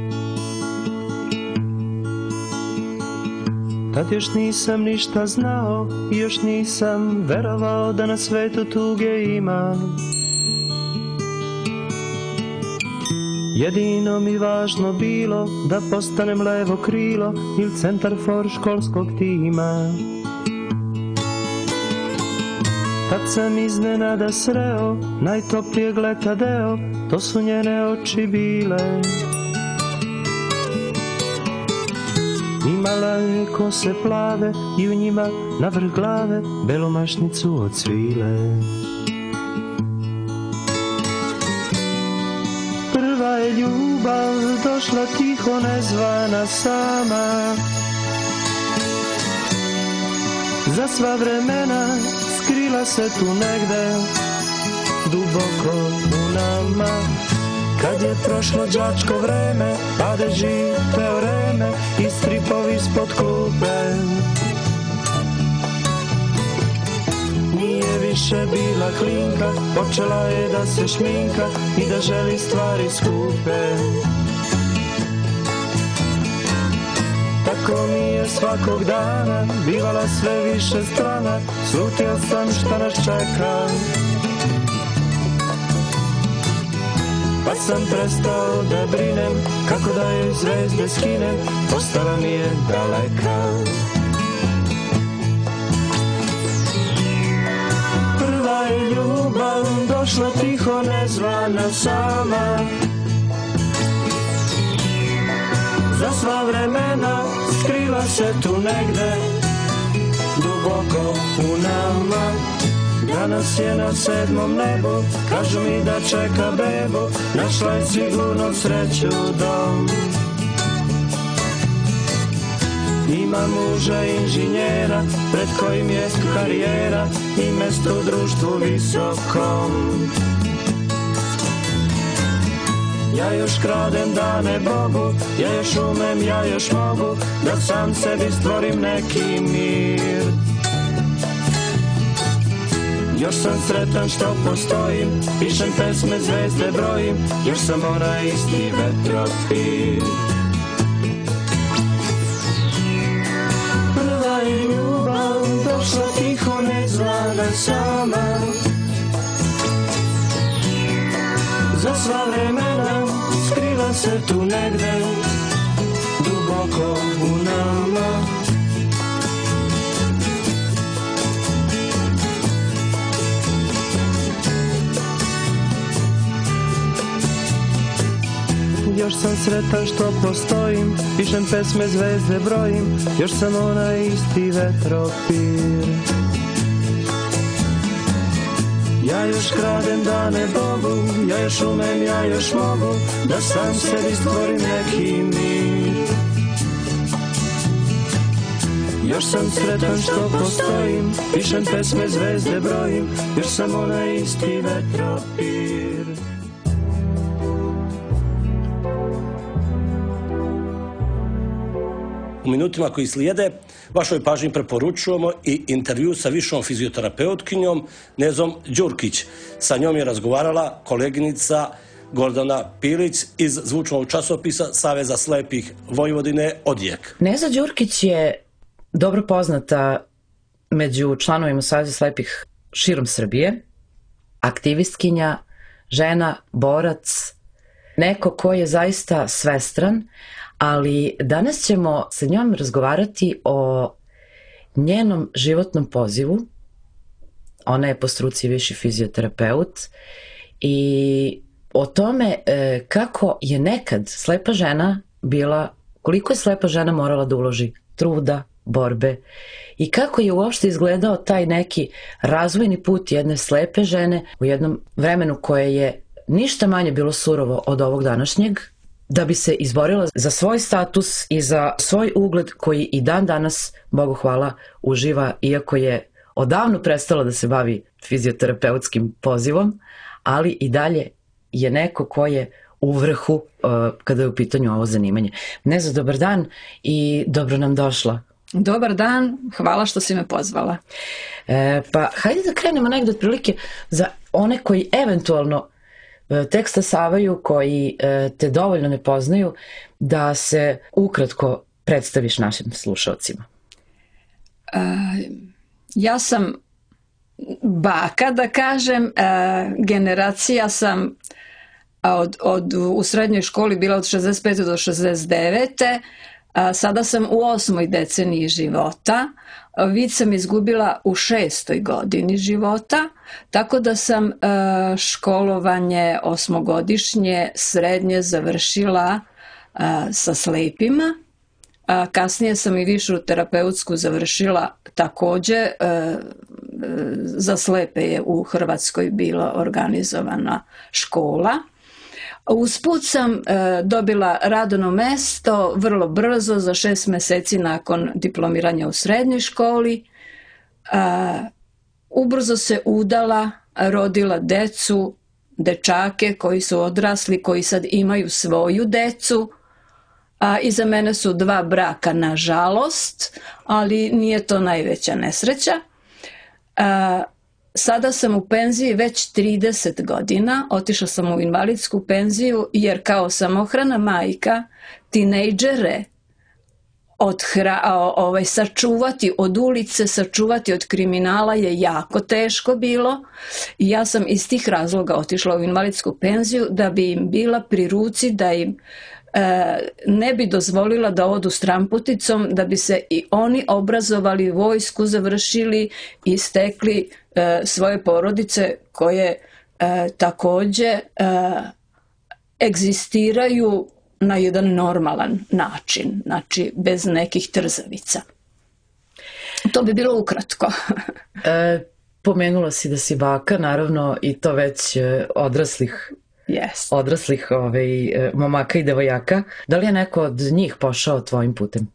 Tad još nisam ništa znao i još nisam verovao da na svetu tuge ima. Jedino mi važno bilo da postanem levo krilo ili centar for školskog tima. Tad sam iznenada sreo najtoplijeg leta deo, to su njene oči bile. Imala je kose plave i u njima na vrh glave belomašnicu od svile. Prva je ljubav došla tiho nezvana sama, za sva vremena skrila se tu negde duboko u nama. Kad je prošlo đačko vreme, padeži, teoreme i stripovi ispod klupe, nije više bila klinka, počela je da se šminka i da želi stvari skupe. Tako mi je svakog dana bivala sve više strana, slutio sam šta nas čeka, pa sam prestao da brinem kako da joj zvezde skinem, postala mi je daleka. Prva je ljubav došla tiho nezvana sama, za sva vremena skrila se tu negde duboko u nama. Danas je na sedmom nebu, kažu mi da čeka bebu, našla je sigurno sreću dom. Ima muža inženjera, pred kojim je karijera i mesto u društvu visokom. Ja još kradem dane Bogu, ja još umem, ja još mogu da sam sebi stvorim neki mir. Još sam sretan što postojim, pišem pesme, zvezde brojim, još sam onaj isti vetropir. Prva je ljubav došla tiho nezvana sama, za sva vremena skrila se tu negde duboko u nama. Još sam sretan što postojim, pišem pesme, zvezde brojim, još sam onaj isti vetropir. Ja još kradem dane Bogu, ja još umem, ja još mogu da sam sebi stvorim neki mir. Još sam sretan što postojim, pišem pesme, zvezde brojim, još sam onaj isti vetropir. U minutima koji slijede vašoj pažnji preporučujemo i intervju sa višom fizioterapeutkinjom Nezom Đurkić. Sa njom je razgovarala koleginica Gordana Pilić iz zvučnog časopisa Saveza slepih Vojvodine Odjek. Neza Đurkić je dobro poznata među članovima Saveza slepih širom Srbije, aktivistkinja, žena, borac, neko ko je zaista svestran, ali danas ćemo sa njom razgovarati o njenom životnom pozivu. Ona je po struci viši fizioterapeut i o tome kako je nekad slepa žena bila, koliko je slepa žena morala da uloži truda, borbe i kako je uopšte izgledao taj neki razvojni put jedne slepe žene u jednom vremenu koje je ništa manje bilo surovo od ovog današnjeg, da bi se izborila za svoj status i za svoj ugled koji i dan danas, Bogu hvala, uživa, iako je odavno prestala da se bavi fizioterapeutskim pozivom, ali i dalje je neko ko je u vrhu uh, kada je u pitanju ovo zanimanje. Neza, dobar dan i dobro nam došla. Dobar dan, hvala što si me pozvala. E, pa hajde da krenemo negdje otprilike za one koji eventualno tek stasavaju, koji te dovoljno ne poznaju, da se ukratko predstaviš našim slušalcima. Uh, ja sam baka, da kažem, uh, generacija sam od, od, u srednjoj školi bila od šezdeset pete do šezdeset devete. Uh, sada sam u osmoj deceniji života. Vid sam izgubila u šestoj godini života, tako da sam uh, školovanje osmogodišnje srednje završila uh, sa slepima A kasnije sam i višu terapeutsku završila takođe. E, e, za slepe je u Hrvatskoj bila organizovana škola. Usput sam e, dobila radno mesto vrlo brzo, za šest meseci nakon diplomiranja u srednjoj školi. E, ubrzo se udala, rodila decu, dečake koji su odrasli, koji sad imaju svoju decu. A iza mene su dva braka, nažalost, ali nije to najveća nesreća. A, sada sam u penziji već trideset godina, otišla sam u invalidsku penziju jer kao samohrana majka tinejdžere od hra, ovaj, sačuvati od ulice, sačuvati od kriminala je jako teško bilo i ja sam iz tih razloga otišla u invalidsku penziju da bi im bila pri ruci, da im ne bi dozvolila da odu stramputicom, da bi se i oni obrazovali, vojsku završili i stekli e, svoje porodice koje e, takođe e, egzistiraju na jedan normalan način, znači bez nekih trzavica. To bi bilo ukratko. e, pomenula si da si baka, naravno, i to već odraslih Yes. odraslih ovaj, momaka i devojaka. Da li je neko od njih pošao tvojim putem?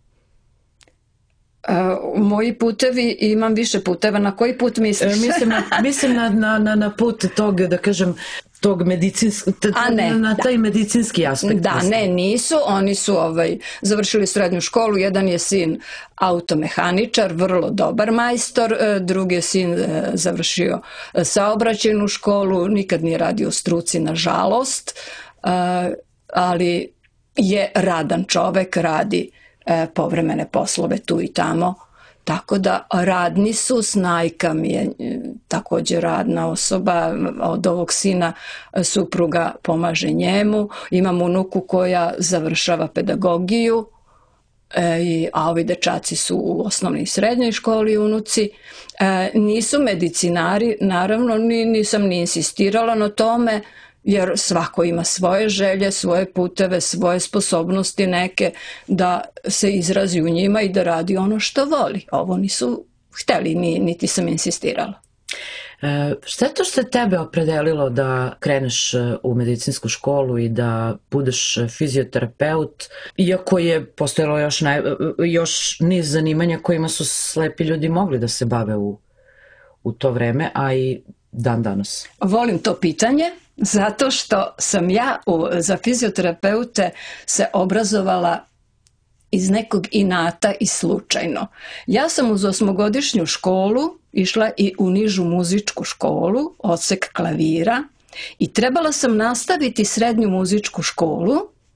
Uh, moji putevi, imam više puteva. Na koji put misliš? E, mislim na, mislim na, na, na, na put tog, da kažem, tog medicinskog, na, na taj da. medicinski aspekt. Da, mislim. Ne, nisu. Oni su ovaj, završili srednju školu. Jedan je sin automehaničar, vrlo dobar majstor. Drugi je sin završio saobraćajnu školu. Nikad nije radio u struci, nažalost. Ali je radan čovek, radi povremene poslove tu i tamo. Tako da radni su, snajka mi je također radna osoba, od ovog sina supruga pomaže njemu, imam unuku koja završava pedagogiju, e, a ovi dečaci su u osnovnoj i srednjoj školi unuci. E, nisu medicinari, naravno ni, nisam ni insistirala na tome, jer svako ima svoje želje, svoje puteve, svoje sposobnosti neke da se izrazi u njima i da radi ono što voli. Ovo nisu hteli, niti sam insistirala. E, šta je to što je tebe opredelilo da kreneš u medicinsku školu i da budeš fizioterapeut, iako je postojalo još, naj, još niz zanimanja kojima su slepi ljudi mogli da se bave u, u to vreme, a i dan danas? Volim to pitanje. Zato što sam ja u, za fizioterapeute se obrazovala iz nekog inata i slučajno. Ja sam uz osmogodišnju školu išla i u nižu muzičku školu, odsek klavira, i trebala sam nastaviti srednju muzičku školu,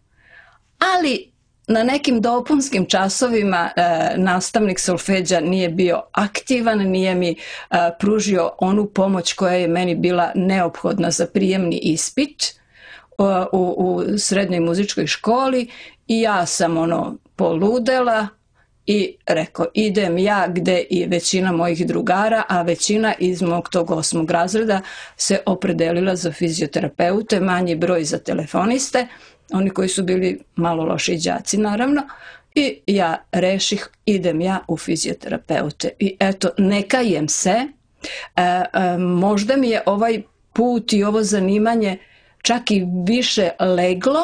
ali na nekim dopunskim časovima e, nastavnik solfeđa nije bio aktivan, nije mi e, pružio onu pomoć koja je meni bila neophodna za prijemni ispit o, u, u srednjoj muzičkoj školi i ja sam ono poludela i rekao idem ja gde i većina mojih drugara, a većina iz mog tog osmog razreda se opredelila za fizioterapeute, manji broj za telefoniste, oni koji su bili malo loši đaci naravno, i ja reših idem ja u fizioterapeute. I eto, ne kajem se, e, e, možda mi je ovaj put i ovo zanimanje čak i više leglo,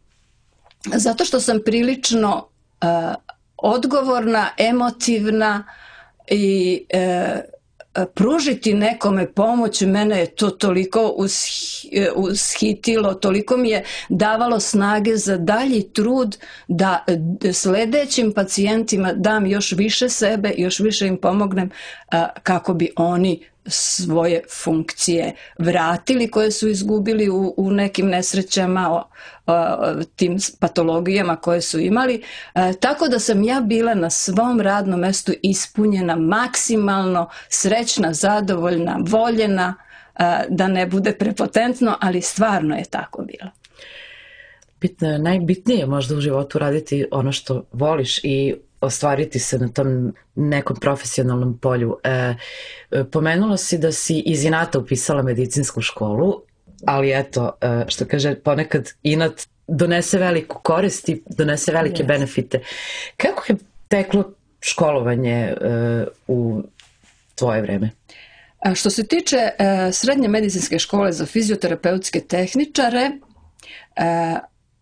zato što sam prilično e, odgovorna, emotivna i e, pružiti nekome pomoć, mene je to toliko ushitilo, toliko mi je davalo snage za dalji trud da sledećim pacijentima dam još više sebe, još više im pomognem kako bi oni svoje funkcije vratili koje su izgubili u, u nekim nesrećama, o, o, tim patologijama koje su imali. E, tako da sam ja bila na svom radnom mestu ispunjena, maksimalno srećna, zadovoljna, voljena, e, da ne bude prepotentno, ali stvarno je tako bilo. Bitno, najbitnije je možda u životu raditi ono što voliš i ostvariti se na tom nekom profesionalnom polju. E, pomenula si da si iz inata upisala medicinsku školu, ali eto, e, što kaže, ponekad inat donese veliku korist i donese velike yes. benefite. Kako je teklo školovanje uh, u tvoje vreme? A što se tiče uh, srednje medicinske škole za fizioterapeutske tehničare, uh,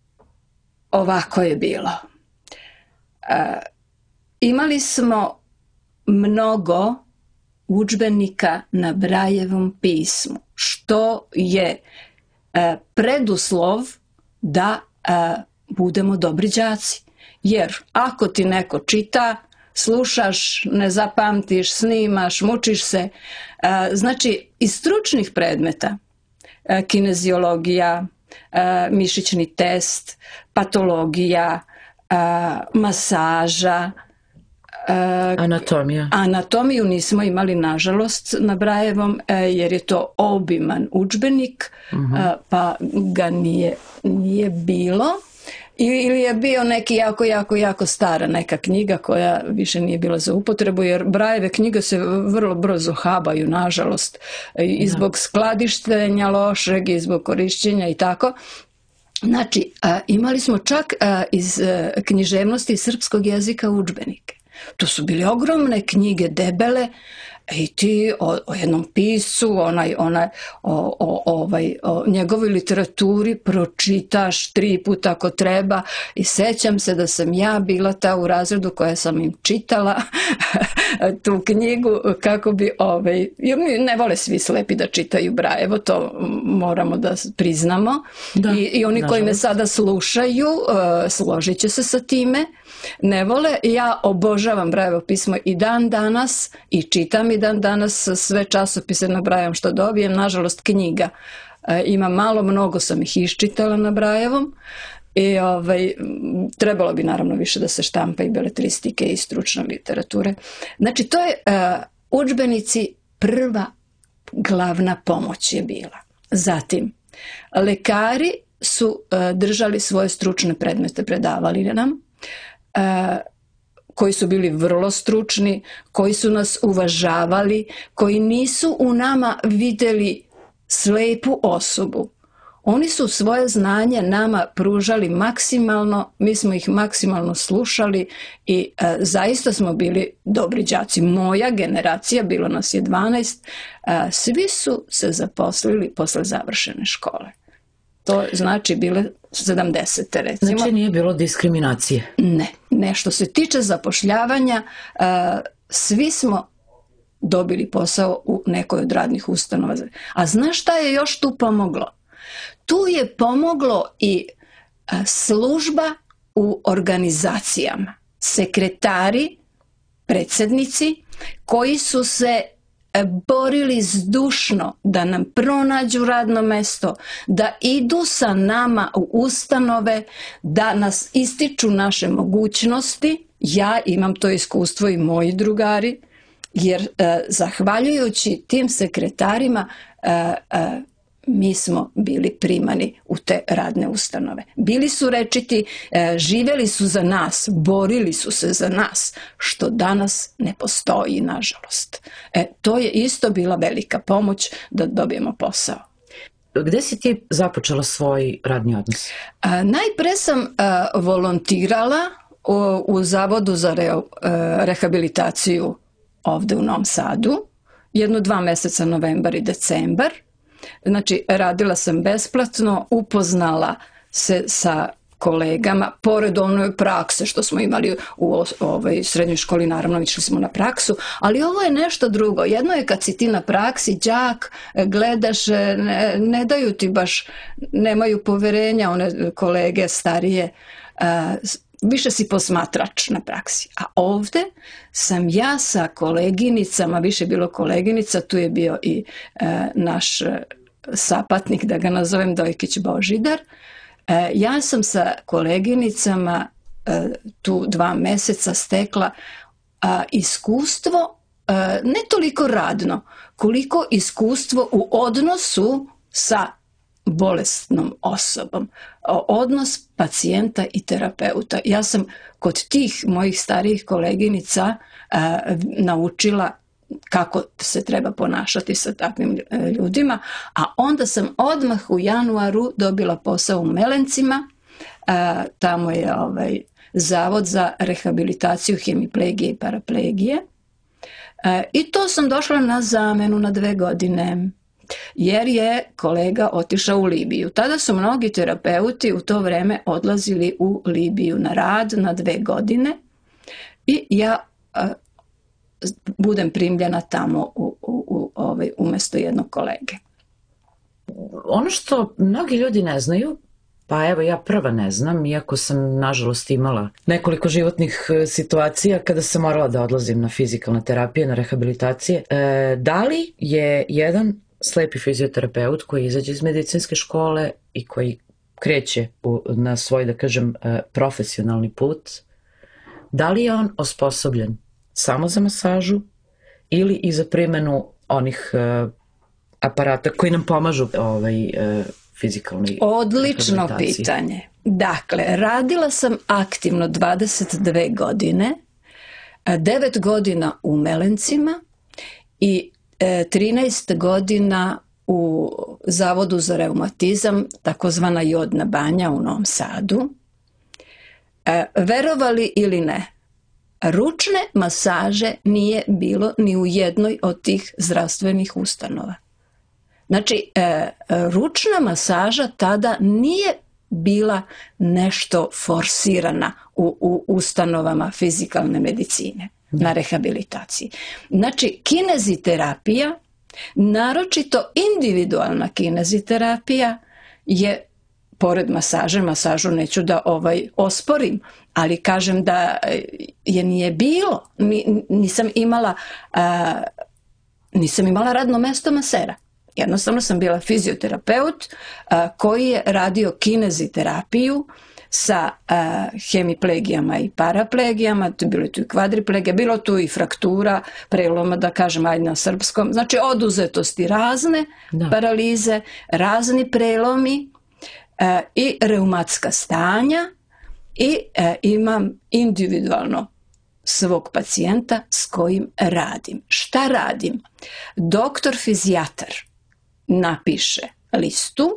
ovako je bilo. Uh, imali smo mnogo udžbenika na Brajevom pismu, što je uh, preduslov da uh, budemo dobri đaci. Jer ako ti neko čita, slušaš, ne zapamtiš, snimaš, mučiš se, uh, znači iz stručnih predmeta, uh, kineziologija, uh, mišićni test, patologija, uh, masaža, Uh, anatomija. Anatomiju nismo imali, nažalost, na Brajevom, uh, jer je to obiman udžbenik, uh-huh. uh, pa ga nije, nije bilo. I, ili je bio neki jako, jako, jako stara neka knjiga koja više nije bila za upotrebu, jer Brajeve knjige se vrlo brzo habaju, nažalost, i zbog skladištenja lošeg, i zbog korišćenja i tako. Znači, uh, imali smo čak uh, iz uh, književnosti srpskog jezika udžbenike. To su bile ogromne knjige, debele, i ti o, o jednom piscu, onaj, onaj, o, o, ovaj, o njegovoj literaturi pročitaš tri puta ako treba, i sećam se da sam ja bila ta u razredu koja sam im čitala tu knjigu kako bi, ovaj, ne vole svi slepi da čitaju Brajevo, to moramo da priznamo. Da, I, i oni koji me sada slušaju uh, složit će se sa time. Ne vole, ja obožavam Brajevo pismo i dan danas, i čitam i dan danas sve časopise na Brajevom što dobijem. Nažalost, knjiga e, ima malo, mnogo sam ih iščitala na Brajevom, i ovaj, trebalo bi naravno više da se štampa i beletristike i stručne literature. Znači, to je e, udžbenici prva glavna pomoć je bila. Zatim, lekari su e, držali svoje stručne predmete, predavali nam, Uh, koji su bili vrlo stručni, koji su nas uvažavali, koji nisu u nama vidjeli slepu osobu. Oni su svoje znanje nama pružali maksimalno, mi smo ih maksimalno slušali i uh, zaista smo bili dobri đaci. Moja generacija, bilo nas je dvanaest, uh, svi su se zaposlili posle završene škole. To znači bile sedamdesete recimo. Znači nije bilo diskriminacije? Ne, ne. Što se tiče zapošljavanja, uh, svi smo dobili posao u nekoj od radnih ustanova. A znaš šta je još tu pomoglo? Tu je pomoglo i uh, služba u organizacijama. Sekretari, predsjednici koji su se borili zdušno da nam pronađu radno mesto, da idu sa nama u ustanove, da nas ističu naše mogućnosti. Ja imam to iskustvo i moji drugari, jer eh, zahvaljujući tim sekretarima eh, eh, mi smo bili primani u te radne ustanove. Bili su rečiti, e, živjeli su za nas, borili su se za nas, što danas ne postoji, nažalost. E, to je isto bila velika pomoć da dobijemo posao. Gde si ti započela svoj radni odnos? A, najpre sam a, volontirala u, u Zavodu za re, a, rehabilitaciju ovde u Novom Sadu, jedno dva meseca, novembar i decembar. Znači, radila sam besplatno, upoznala se sa kolegama, pored onoj prakse što smo imali u ovoj srednjoj školi, naravno išli smo na praksu, ali ovo je nešto drugo. Jedno je kad si ti na praksi, đak, gledaš, ne, ne daju ti baš, nemaju poverenja one kolege starije, a, više si posmatrač na praksi. A ovde sam ja sa koleginicama, više bilo koleginica, tu je bio i e, naš sapatnik, da ga nazovem, Dojkić Božidar. E, ja sam sa koleginicama e, tu dva meseca stekla a, iskustvo, e, ne toliko radno, koliko iskustvo u odnosu sa bolesnom osobom. Odnos pacijenta i terapeuta. Ja sam kod tih mojih starijih koleginica a, naučila kako se treba ponašati sa takvim ljudima, a onda sam odmah u januaru dobila posao u Melencima a, tamo je ovaj Zavod za rehabilitaciju hemiplegije i paraplegije. A, I to sam došla na zamenu na dve godine, jer je kolega otišao u Libiju. Tada su mnogi terapeuti u to vreme odlazili u Libiju na rad na dve godine i ja a, budem primljena tamo u, u, u, ovaj, umjesto jednog kolege. Ono što mnogi ljudi ne znaju, pa evo ja prva ne znam, iako sam nažalost imala nekoliko životnih situacija kada sam morala da odlazim na fizikalne terapije, na rehabilitacije, e, da li je jedan slepi fizioterapeut koji izađe iz medicinske škole i koji kreće u, na svoj, da kažem, profesionalni put, da li je on osposobljen samo za masažu ili i za primjenu onih uh, aparata koji nam pomažu ovaj, uh, fizikalnoj Odlično pitanje. Dakle, radila sam aktivno dvadeset dve godine, devet godina u Melencima i trinaest godina u Zavodu za reumatizam, takozvana Jodna banja u Novom Sadu. E, verovali ili ne, ručne masaže nije bilo ni u jednoj od tih zdravstvenih ustanova. Znači, e, ručna masaža tada nije bila nešto forsirana u, u ustanovama fizikalne medicine na rehabilitaciji. Znači, kineziterapija, naročito individualna kineziterapija, je, pored masaže, masažu neću da ovaj osporim, ali kažem da je nije bilo. Ni, nisam imala a, nisam imala radno mesto masera. Jednostavno sam bila fizioterapeut a, koji je radio kineziterapiju sa a, hemiplegijama i paraplegijama, bilo tu i kvadriplegija, bilo tu i fraktura, preloma, da kažem, ajde na srpskom, znači oduzetosti razne, da. Paralize, razni prelomi a, i reumatska stanja i a, imam individualno svog pacijenta s kojim radim. Šta radim? Doktor fizijatar napiše listu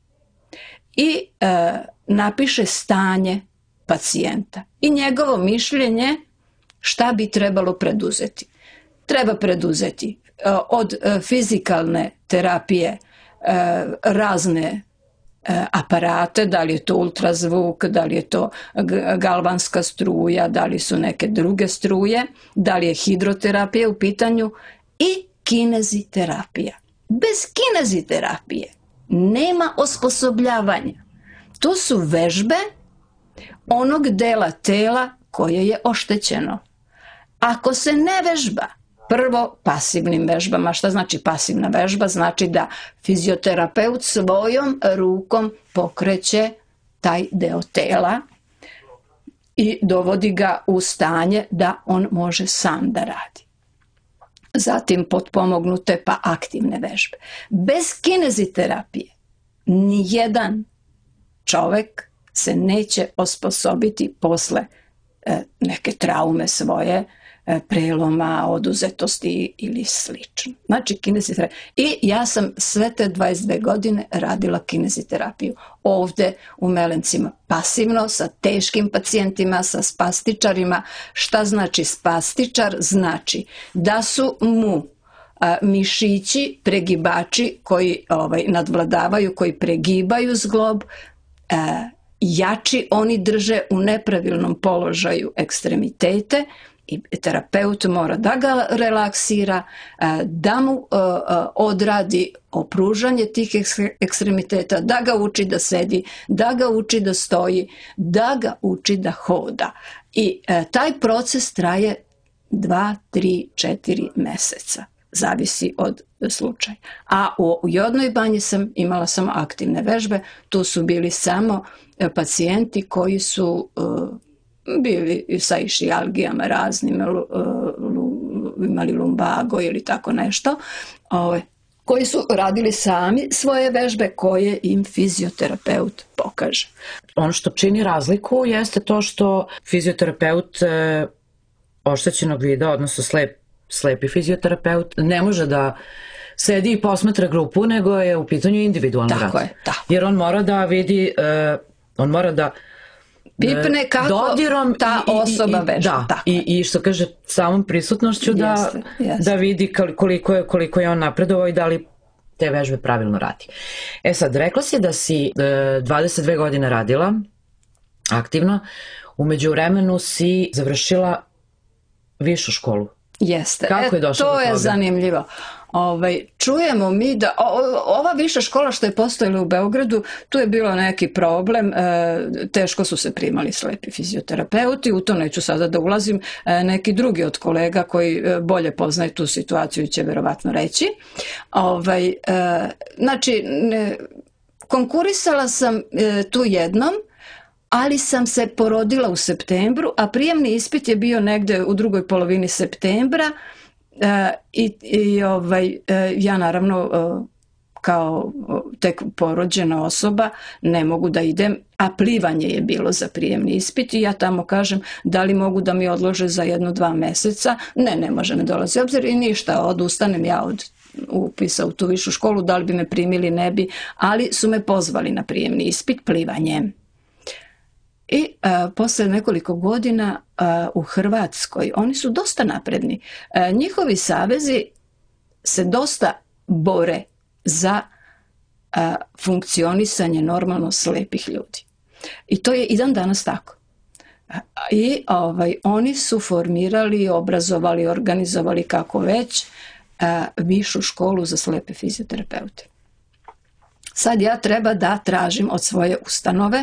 i e, napiše stanje pacijenta i njegovo mišljenje šta bi trebalo preduzeti. Treba preduzeti e, od e, fizikalne terapije e, razne e, aparate, da li je to ultrazvuk, da li je to galvanska struja, da li su neke druge struje, da li je hidroterapija u pitanju i kineziterapija. Bez kineziterapije nema osposobljavanja. To su vežbe onog dela tela koje je oštećeno. Ako se ne vežba, prvo pasivnim vežbama, šta znači pasivna vežba? Znači da fizioterapeut svojom rukom pokreće taj deo tela i dovodi ga u stanje da on može sam da radi. Zatim potpomognute pa aktivne vežbe. Bez kineziterapije nijedan čovjek se neće osposobiti posle e, neke traume svoje, e, preloma, oduzetosti ili slično. Znači kineziterapija. I ja sam sve te dvadeset dve godine radila kineziterapiju ovdje u Melencima pasivno sa teškim pacijentima, sa spastičarima. Šta znači spastičar? Znači da su mu a, mišići, pregibači koji ovaj, nadvladavaju, koji pregibaju zglob, a, jači, oni drže u nepravilnom položaju ekstremitete i terapeut mora da ga relaksira, da mu odradi opružanje tih ekstremiteta, da ga uči da sedi, da ga uči da stoji, da ga uči da hoda. I taj proces traje dva, tri, četiri meseca. Zavisi od slučaja. A u Jodnoj banji sam imala samo aktivne vežbe. Tu su bili samo pacijenti koji su uh, bili sa išijalgijama raznim, uh, imali lumbago ili tako nešto, uh, koji su radili sami svoje vežbe koje im fizioterapeut pokaže. Ono što čini razliku jeste to što fizioterapeut e, oštećenog vida, odnosno slep slepi fizioterapeut ne može da sedi i posmatra grupu, nego je u pitanju individualni rad. Tako je, tako. Jer on mora da vidi, uh, on mora da pipne kako dodirom ta i- i- osoba i- veže. Da, Tako i, i što kaže, samom prisutnošću da, Jeste, jeste. da vidi kal- koliko je, koliko je on napredovao i da li te vežbe pravilno radi. E sad, rekla si da si e, dvadeset dve godine radila aktivno, u međuvremenu si završila višu školu. Jeste. Kako je E, došlo to do je toga? zanimljivo. Ovaj, čujemo mi da o- o- ova viša škola što je postojala u Beogradu, tu je bilo neki problem, e, teško su se primali slepi fizioterapeuti, u to neću sada da ulazim, e, neki drugi od kolega koji e, bolje poznaju tu situaciju će verovatno reći. Ovaj, e, znači, ne, konkurisala sam e, tu jednom, ali sam se porodila u septembru, a prijemni ispit je bio negde u drugoj polovini septembra. E, i, i ovaj, e, ja naravno e, kao e, tek porođena osoba ne mogu da idem, a plivanje je bilo za prijemni ispit i ja tamo kažem da li mogu da mi odlože za jedno dva meseca. Ne, ne može, ne dolazi u obzir i ništa, odustanem ja od upisa u tu višu školu, da li bi me primili, ne bi, ali su me pozvali na prijemni ispit plivanjem. I a, posle nekoliko godina a, u Hrvatskoj, oni su dosta napredni. A, njihovi savezi se dosta bore za a, funkcionisanje normalno slepih ljudi. I to je i dan danas tako. A, I ovaj, oni su formirali, obrazovali, organizovali kako već a, višu školu za slepe fizioterapeute. Sad ja treba da tražim od svoje ustanove.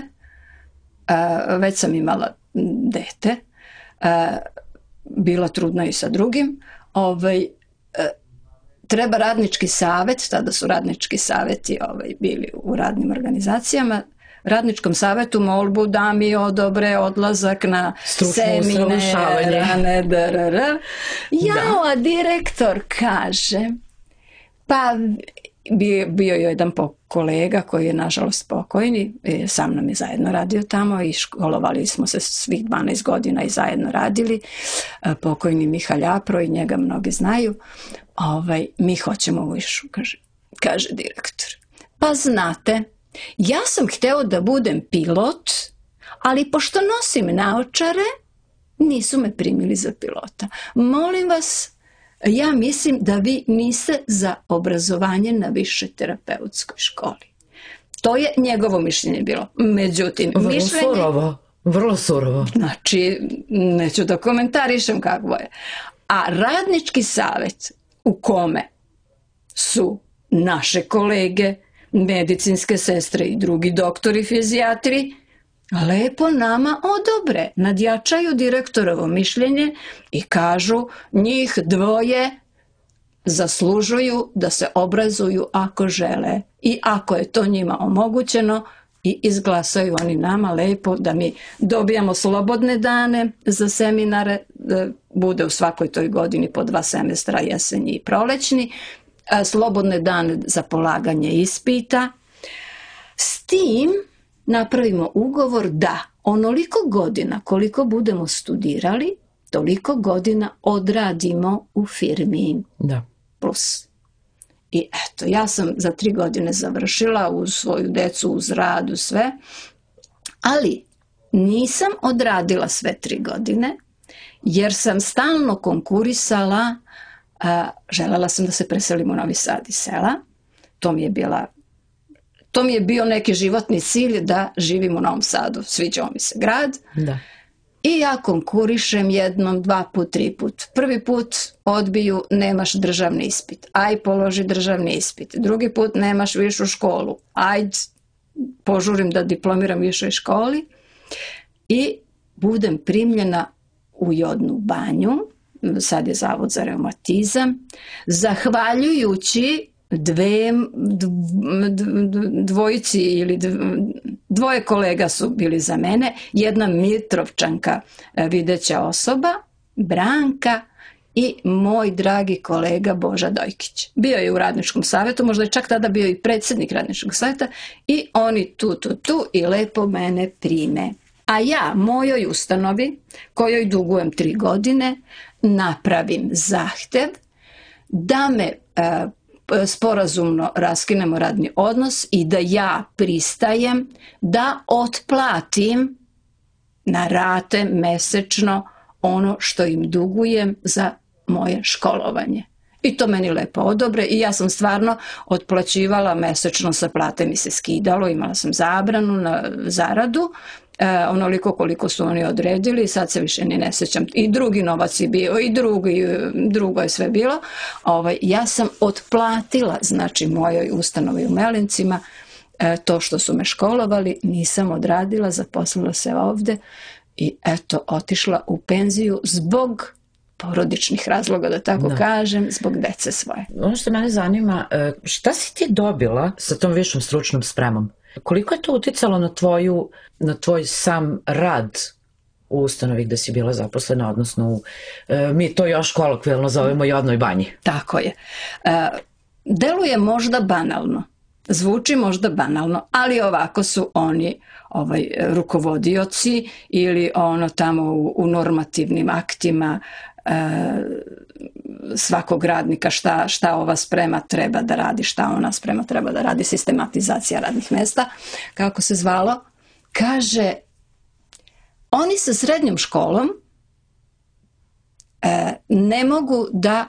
Uh, već sam imala dete, uh, bila trudna i sa drugim, ovaj, uh, treba radnički savjet, tada su radnički savjeti ovaj, bili u radnim organizacijama, radničkom savjetu molbu da mi odobre odlazak na Stručno seminare, usavršavanje. drr. Jao, a direktor kaže, pa bio, bio je jedan po kolega koji je nažalost pokojni, e, sa mnom je zajedno radio tamo i školovali smo se svih dvanaest godina i zajedno radili, e, pokojni Miha Ljapro i njega mnogi znaju. Ovaj, mi hoćemo u višu, kaže, kaže direktor. Pa znate, ja sam hteo da budem pilot, ali pošto nosim naočare, nisu me primili za pilota. Molim vas, ja mislim da vi niste za obrazovanje na više terapeutskoj školi. To je njegovo mišljenje bilo. Međutim, Vrlo mišljenje... surovo, vrlo surovo. Znači, neću da komentarišem kako je. A radnički savjet u kome su naše kolege, medicinske sestre i drugi doktori fizijatri, lepo nama odobre, nadjačaju direktorovo mišljenje i kažu njih dvoje zaslužuju da se obrazuju ako žele i ako je to njima omogućeno i izglasaju oni nama lepo da mi dobijamo slobodne dane za seminare, da bude u svakoj toj godini po dva semestra, jesenji i prolećni, slobodne dane za polaganje ispita. S tim napravimo ugovor da onoliko godina koliko budemo studirali, toliko godina odradimo u firmi. Da. Plus. I eto, ja sam za tri godine završila uz svoju decu, uz rad, uz sve, ali nisam odradila sve tri godine, jer sam stalno konkurisala, a, želela sam da se preselim u Novi Sad iz sela, to mi je bila To mi je bio neki životni cilj da živim u Novom Sadu. Sviđao mi se grad. Da. I ja konkurišem jednom, dva put, tri put. Prvi put odbiju, nemaš državni ispit. Aj, položi državni ispit. Drugi put nemaš višu školu. Ajde, požurim da diplomiram višoj školi. I budem primljena u Jodnu banju. Sad je Zavod za reumatizam. Zahvaljujući Dve, dvojici ili dvoje kolega su bili za mene, jedna Mitrovčanka, videća osoba, Branka i moj dragi kolega Boža Dojkić. Bio je u radničkom savjetu, možda je čak tada bio i predsjednik radničkog savjeta i oni tu, tu, tu i lepo mene prime. A ja mojoj ustanovi, kojoj dugujem tri godine, napravim zahtev da me sporazumno raskinemo radni odnos i da ja pristajem da otplatim na rate mesečno ono što im dugujem za moje školovanje. I to meni lepo odobre i ja sam stvarno otplaćivala mesečno, sa plate mi se skidalo, imala sam zabranu na zaradu, e, onoliko koliko su oni odredili, sad se više ni ne sjećam. I drugi novac je bio, i drugi, drugo je sve bilo. Ovaj, ja sam otplatila, znači, mojoj ustanovi u Melencima, e, to što su me školovali, nisam odradila, zaposlila se ovde i eto, otišla u penziju zbog porodičnih razloga, da tako da. kažem, zbog dece svoje. Ono što mene zanima, šta si ti dobila sa tom višom stručnom spremom? Koliko je to uticalo na tvoju, na tvoj sam rad u ustanovi gde si bila zaposlena, odnosno u, mi to još kolokvijalno zovemo Jodnoj banji? Tako je. Deluje možda banalno, zvuči možda banalno, ali ovako su oni ovaj, rukovodioci ili ono tamo u, u normativnim aktima svakog radnika šta, šta ova sprema treba da radi, šta ona sprema treba da radi, sistematizacija radnih mesta, kako se zvalo. Kaže, oni sa srednjom školom e, ne mogu da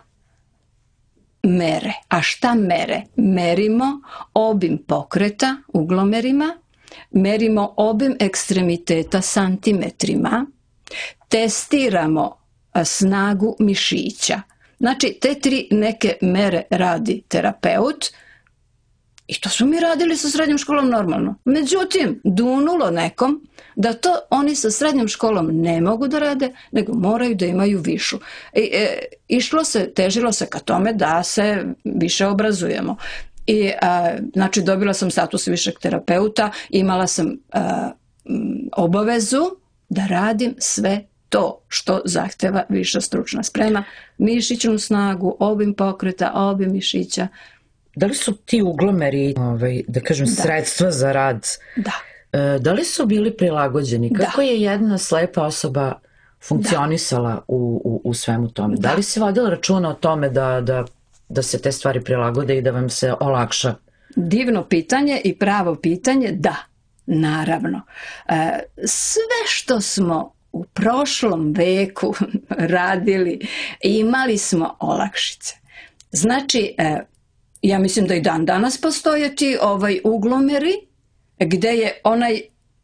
mere. A šta mere? Merimo obim pokreta uglomerima, merimo obim ekstremiteta santimetrima, testiramo snagu mišića. Znači, te tri neke mere radi terapeut i to su mi radili sa srednjom školom normalno. Međutim, dunulo nekom da to oni sa srednjom školom ne mogu da rade, nego moraju da imaju višu. I, e, išlo se, težilo se ka tome da se više obrazujemo. I, a, znači, dobila sam status višeg terapeuta, imala sam a, m, obavezu da radim sve to što zahteva viša stručna sprema, mišićnu snagu, obim pokreta, obim mišića. Da li su ti uglomeri, ovaj, da kažem, da. sredstva za rad, da. E, da li su bili prilagođeni? Kako da. je jedna slepa osoba funkcionisala u, u, u svemu tome? Da. da li si vodila računa o tome da, da, da se te stvari prilagode i da vam se olakša? Divno pitanje i pravo pitanje, da, naravno. E, sve što smo u prošlom veku radili, imali smo olakšice. Znači, e, ja mislim da i dan danas postoje ti ovaj uglomeri gde je onaj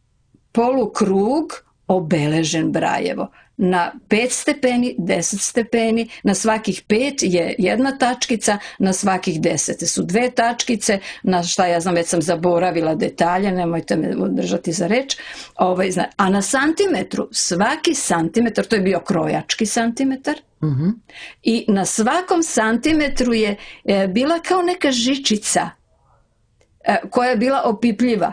polukrug obeležen brajevo. Na pet stepeni, deset stepeni, na svakih pet je jedna tačkica, na svakih deset su dve tačkice, na šta ja znam, već sam zaboravila detalje, nemojte me držati za reč. Ovaj, zna, a na santimetru, svaki santimetar, to je bio krojački santimetar, uh-huh. i na svakom santimetru je e, bila kao neka žičica e, koja je bila opipljiva.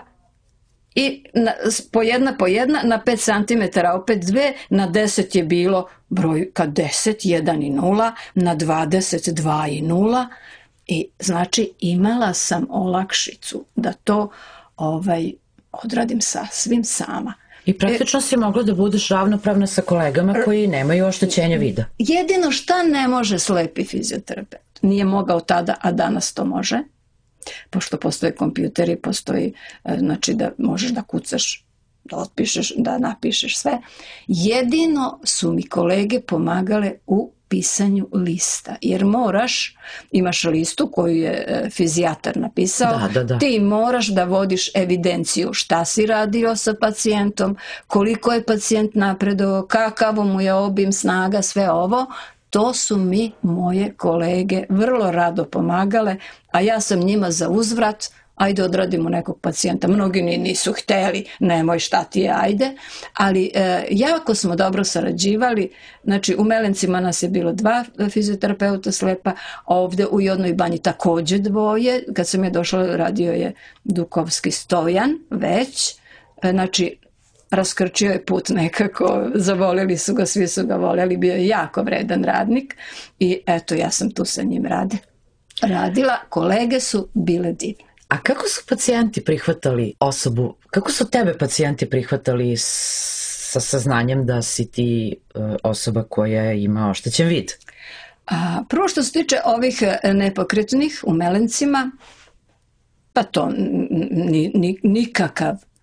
I na, po jedna po jedna, na pet santimetara opet dve, na deset je bilo brojka deset, jedan i nula, na dvadeset, dva i nula. I znači imala sam olakšicu da to ovaj, odradim sasvim sama. I praktično si mogla da budeš ravnopravna sa kolegama koji nemaju oštećenja vida. Jedino šta ne može slepi fizioterapeut. Nije mogao tada, a danas to može. Pošto postoje kompjuteri, postoji, znači da možeš da kucaš, da otpišeš, da napišeš sve. Jedino su mi kolege pomagale u pisanju lista, jer moraš, imaš listu koju je fizijatar napisao, da, da, da. ti moraš da vodiš evidenciju šta si radio sa pacijentom, koliko je pacijent napredovao, kakav mu je obim, snaga, sve ovo. To su mi moje kolege vrlo rado pomagale, a ja sam njima za uzvrat, ajde odradimo nekog pacijenta. Mnogi nisu hteli, nemoj šta ti je, ajde. Ali e, jako smo dobro sarađivali. Znači u Melencima nas je bilo dva fizioterapeuta slepa, a ovde u Jodnoj banji takođe dvoje. Kad sam je došla, radio je Dukovski Stojan već. E, znači raskrčio je put nekako, zavoleli su ga, svi su ga voljeli, bio je jako vredan radnik i eto ja sam tu sa njim radi, radila, kolege su bile divne. A kako su pacijenti prihvatali osobu, kako su tebe pacijenti prihvatali sa saznanjem da si ti osoba koja ima oštećen vid? A, prvo što se tiče ovih nepokretnih u Melencima, pa to ni, ni, nikakav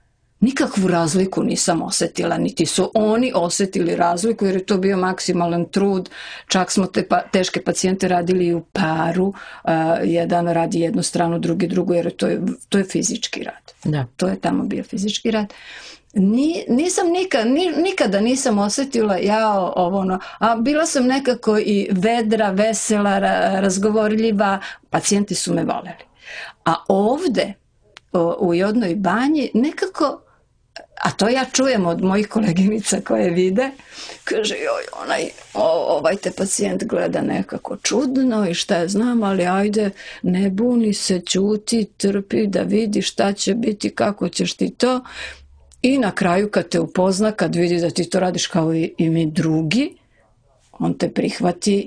nikakvu razliku nisam osjetila, niti su oni osjetili razliku, jer je to bio maksimalan trud. Čak smo te pa, teške pacijente radili u paru, uh, jedan radi jednu stranu, drugi drugu, jer to je, to je fizički rad. Da. To je tamo bio fizički rad. Ni, nisam nikada, ni, nikada nisam osjetila ja ovo ono, a bila sam nekako i vedra, vesela, ra, razgovorljiva, pacijenti su me voljeli. A ovde, o, u Jodnoj banji, nekako, a to ja čujem od mojih koleginica koje vide, kaže, joj, onaj, o, ovaj te pacijent gleda nekako čudno i šta je znam, ali ajde, ne buni se, ćuti, trpi, da vidi šta će biti, kako ćeš ti to. I na kraju kad te upozna, kad vidi da ti to radiš kao i, i mi drugi, on te prihvati.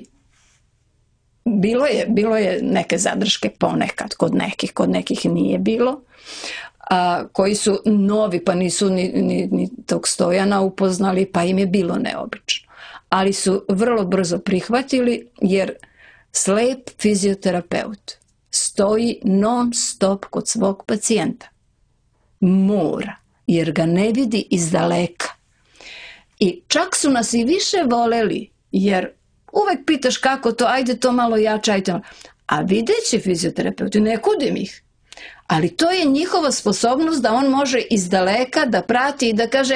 Bilo je, bilo je neke zadrške ponekad, kod nekih, kod nekih nije bilo, a, koji su novi pa nisu ni, ni, ni tog Stojana upoznali, pa im je bilo neobično. Ali su vrlo brzo prihvatili, jer slep fizioterapeut stoji non stop kod svog pacijenta. Mora, jer ga ne vidi iz daleka. I čak su nas i više voleli, jer uvek pitaš kako to, ajde to malo jače, ajde malo. A videći fizioterapeuti, ne kudim ih. Ali to je njihova sposobnost da on može iz daleka da prati i da kaže,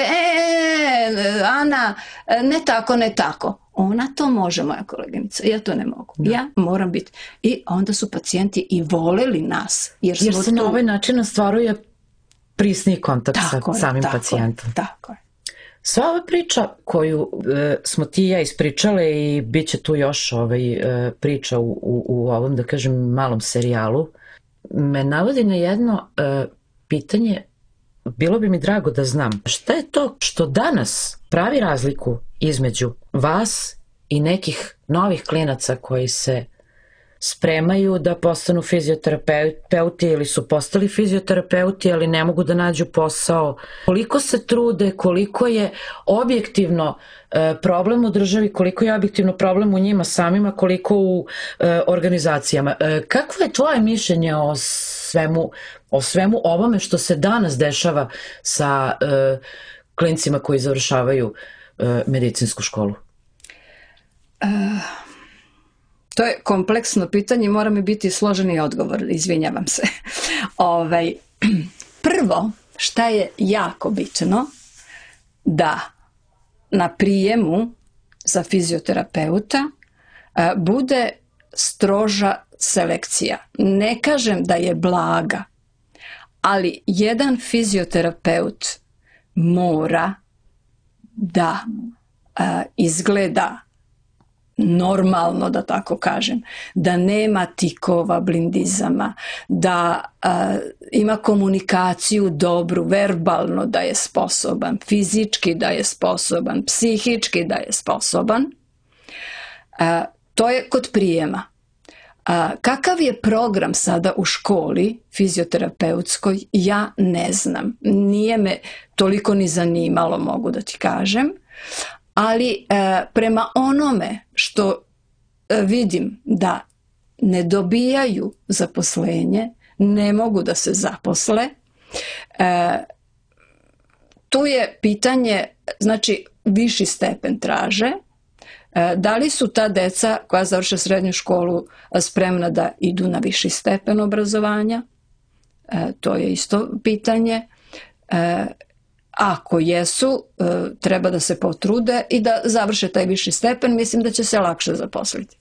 e, Ana, ne tako, ne tako. Ona to može, moja koleginica, ja to ne mogu. Da. Ja moram biti. I onda su pacijenti i voleli nas. Jer, jer se tu... na ovaj način ostvaruje prisni kontakt tako sa je, samim tako pacijentom. Je, tako je. Sva ova priča koju e, smo ti i ja ispričale i bit će tu još ovaj, e, priča u, u, u ovom, da kažem, malom serijalu, me navodi na jedno e, pitanje, bilo bi mi drago da znam, šta je to što danas pravi razliku između vas i nekih novih klinaca koji se spremaju da postanu fizioterapeuti ili su postali fizioterapeuti, ali ne mogu da nađu posao. Koliko se trude, koliko je objektivno e, problem u državi, koliko je objektivno problem u njima samima, koliko u e, organizacijama. E, kakvo je tvoje mišljenje o svemu, o svemu ovome što se danas dešava sa e, klincima koji završavaju e, medicinsku školu? Uh... To je kompleksno pitanje, mora mi biti složeni odgovor, izvinjavam se. Ovaj, prvo, šta je jako bitno, da na prijemu za fizioterapeuta bude stroža selekcija. Ne kažem da je blaga, ali jedan fizioterapeut mora da a, izgleda normalno, da tako kažem, da nema tikova, blindizama, da a, ima komunikaciju dobru, verbalno da je sposoban, fizički da je sposoban, psihički da je sposoban. A, to je kod prijema. A, kakav je program sada u školi fizioterapeutskoj, ja ne znam. Nije me toliko ni zanimalo, mogu da ti kažem. Ali e, prema onome što e, vidim da ne dobijaju zaposlenje, ne mogu da se zaposle, e, tu je pitanje, znači viši stepen traže, e, da li su ta deca koja završe srednju školu spremna da idu na viši stepen obrazovanja, e, to je isto pitanje. E, Ako jesu, treba da se potrude i da završe taj viši stepen, mislim da će se lakše zaposliti.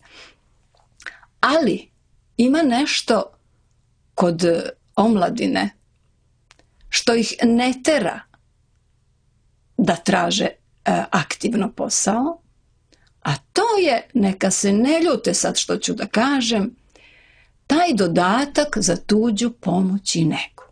Ali ima nešto kod omladine što ih ne tera da traže aktivno posao, a to je, neka se ne ljute sad što ću da kažem, taj dodatak za tuđu pomoć i negu.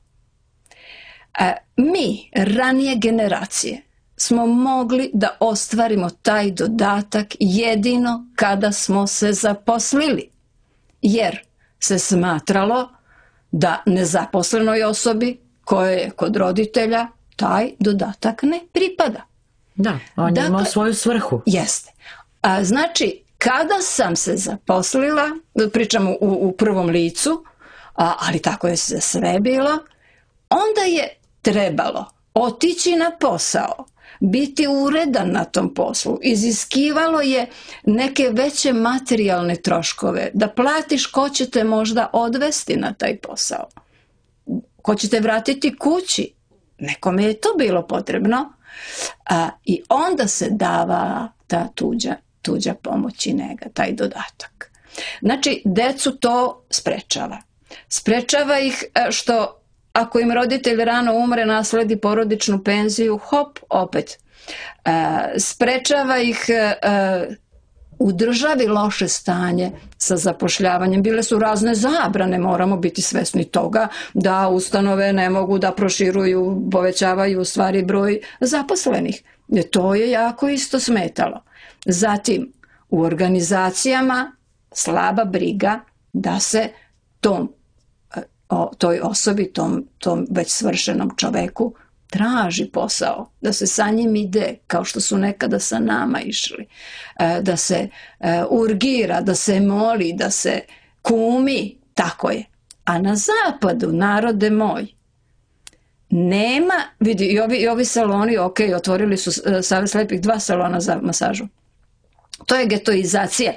Mi, ranije generacije, smo mogli da ostvarimo taj dodatak jedino kada smo se zaposlili, jer se smatralo da nezaposlenoj osobi koja je kod roditelja taj dodatak ne pripada. Da, on je imao svoju svrhu. Jeste. A, znači, kada sam se zaposlila, pričam u, u prvom licu, a, ali tako je se sve bilo, onda je trebalo otići na posao, biti uredan na tom poslu, iziskivalo je neke veće materijalne troškove, da platiš ko će te možda odvesti na taj posao, ko će te vratiti kući, nekome je to bilo potrebno, a, i onda se davala ta tuđa, tuđa pomoć i nega, taj dodatak. Znači, decu to sprečava. Sprečava ih što ako im roditelj rano umre, nasledi porodičnu penziju, hop, opet. E, sprečava ih e, u državi loše stanje sa zapošljavanjem. Bile su razne zabrane, moramo biti svesni toga da ustanove ne mogu da proširuju, povećavaju u stvari broj zaposlenih. To je jako isto smetalo. Zatim, u organizacijama slaba briga da se tom o toj osobi, tom, tom već svršenom čoveku traži posao, da se sa njim ide kao što su nekada sa nama išli, da se urgira, da se moli, da se kumi, tako je. A na zapadu, narode moj, nema, vidi, i ovi, i ovi saloni, ok, otvorili su Savez slepih dva salona za masažu. To je getoizacija.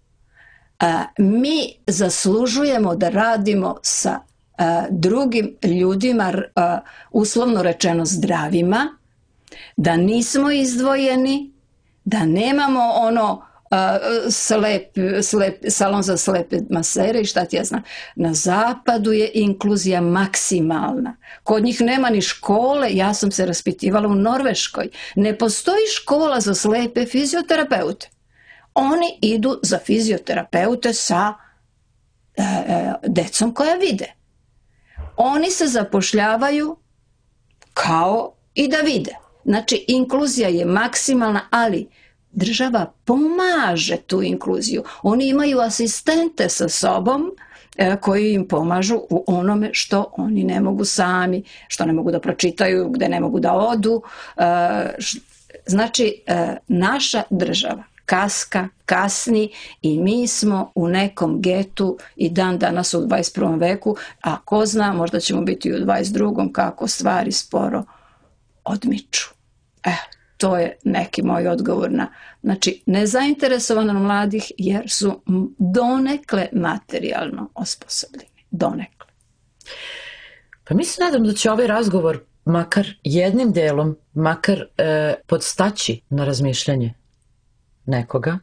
Mi zaslužujemo da radimo sa drugim ljudima, uslovno rečeno zdravima, da nismo izdvojeni, da nemamo ono slep, slep, salon za slepe masere i šta ti ja znam. Na zapadu je inkluzija maksimalna. Kod njih nema ni škole, ja sam se raspitivala u Norveškoj. Ne postoji škola za slepe fizioterapeute. Oni idu za fizioterapeute sa e, decom koja vide. Oni se zapošljavaju kao i da vide. Znači, inkluzija je maksimalna, ali država pomaže tu inkluziju. Oni imaju asistente sa sobom e, koji im pomažu u onome što oni ne mogu sami, što ne mogu da pročitaju, gde ne mogu da odu. E, š, znači, e, naša država kaska, kasni i mi smo u nekom getu i dan danas u dvadeset prvom veku, a ko zna, možda ćemo biti i u dvadeset drugom kako stvari sporo odmiču. E, to je neki moj odgovor na, znači, nezainteresovanost mladih jer su donekle materijalno osposobljeni. Donekle. Pa mi se nadam da će ovaj razgovor makar jednim delom, makar e, podstaći na razmišljanje nekoga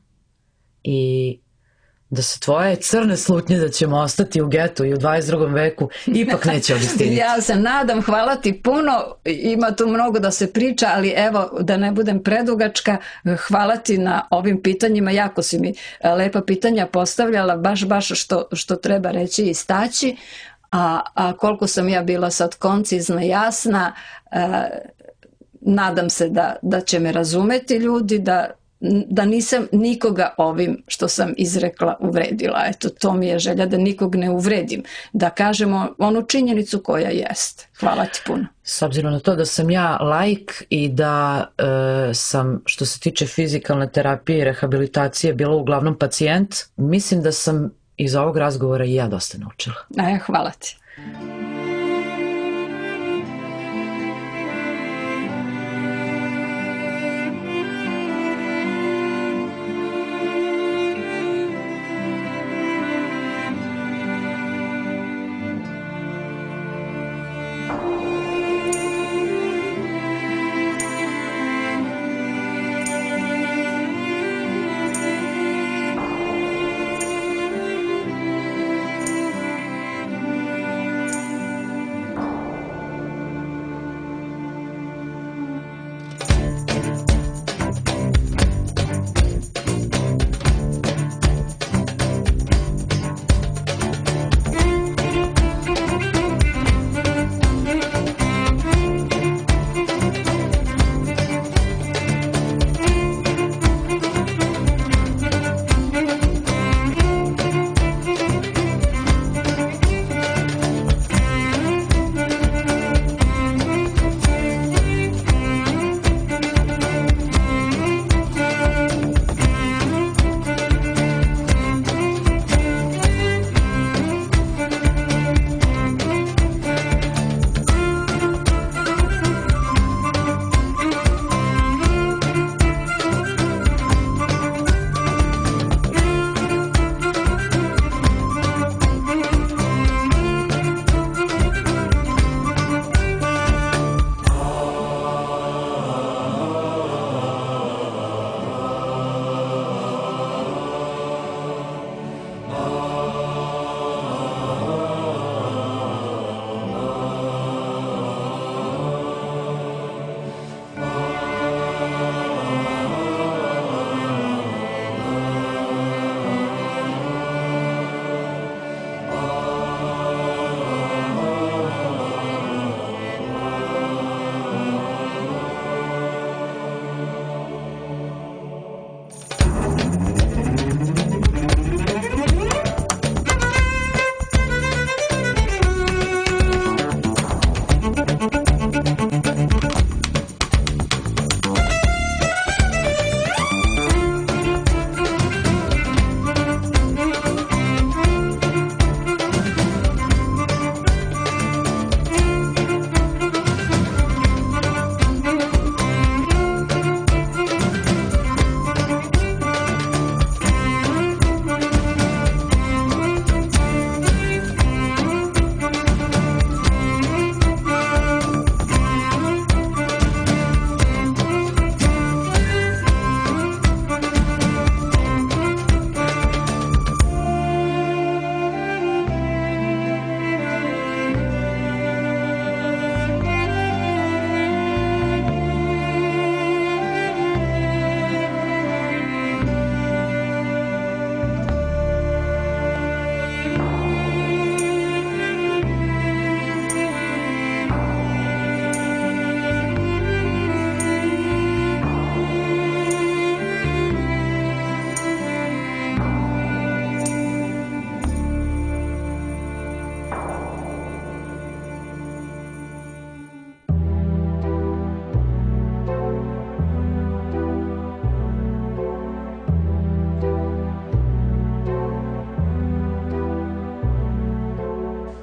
i da se tvoje crne slutnje da ćemo ostati u getu i u dvadeset drugom veku ipak neće obistiniti. Ja se nadam, hvala ti puno, ima tu mnogo da se priča, ali evo, da ne budem predugačka, hvala ti na ovim pitanjima, jako si mi lepa pitanja postavljala, baš baš što, što treba reći i staći, a, a koliko sam ja bila sad koncizna, jasna, a, nadam se da, da će me razumeti ljudi, da da nisam nikoga ovim što sam izrekla uvredila. Eto, to mi je želja, da nikog ne uvredim. Da kažemo onu činjenicu koja jest. Hvala ti puno. S obzirom na to da sam ja laik i da e, sam, što se tiče fizikalne terapije i rehabilitacije, bila uglavnom pacijent, mislim da sam iz ovog razgovora i ja dosta naučila. A, hvala ti.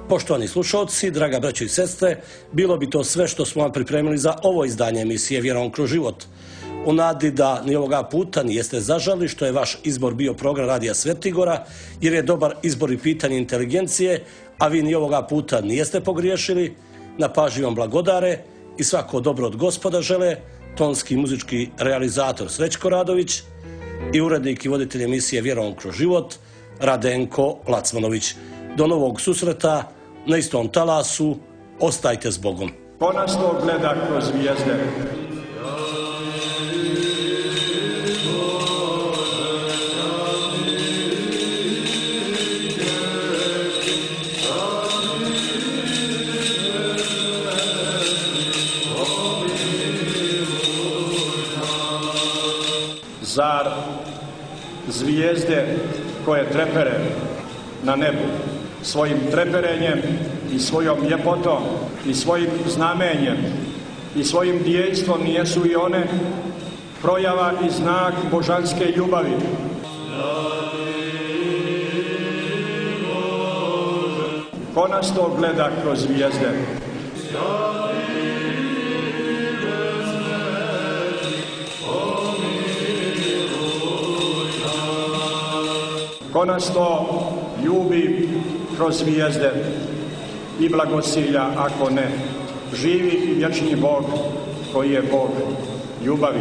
Poštovani slušalci, draga braćo i sestre, bilo bi to sve što smo vam pripremili za ovo izdanje emisije Vjerom kroz život. U nadi da ni ovoga puta nijeste zažali što je vaš izbor bio program Radija Svetigora, jer je dobar izbor i pitanje inteligencije, a vi ni ovoga puta nijeste pogriješili, na pažnji vam blagodare i svako dobro od Gospoda žele, tonski i muzički realizator Srećko Radović i urednik i voditelj emisije Vjerom kroz život Radenko Lacmanović. Do novog susreta na istom talasu, ostajte s Bogom. Ko nas to gleda kroz zvijezde? Zar zvijezde koje trepere na nebu svojim treperenjem i svojom ljepotom i svojim znamenjem i svojim djejstvom nijesu i one projava i znak božanske ljubavi? Ko nas to gleda kroz zvijezde? Ko nas to ljubi kroz zvijezde i blagosilja, ako ne, živi i vječni Bog koji je Bog ljubavi.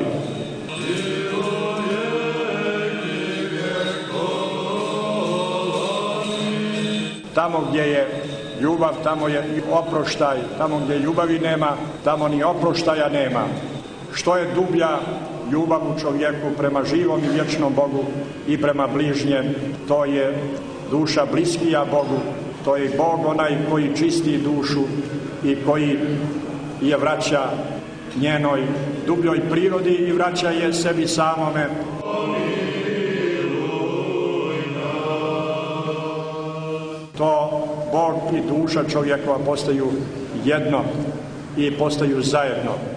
Tamo gdje je ljubav, tamo je i oproštaj, tamo gdje ljubavi nema, tamo ni oproštaja nema. Što je dublja ljubav u čovjeku prema živom i vječnom Bogu i prema bližnjem, to je duša bliskija Bogu, to je Bog onaj koji čisti dušu i koji je vraća njenoj dubljoj prirodi i vraća je sebi samome. To Bog i duša čovjekova postaju jedno i postaju zajedno.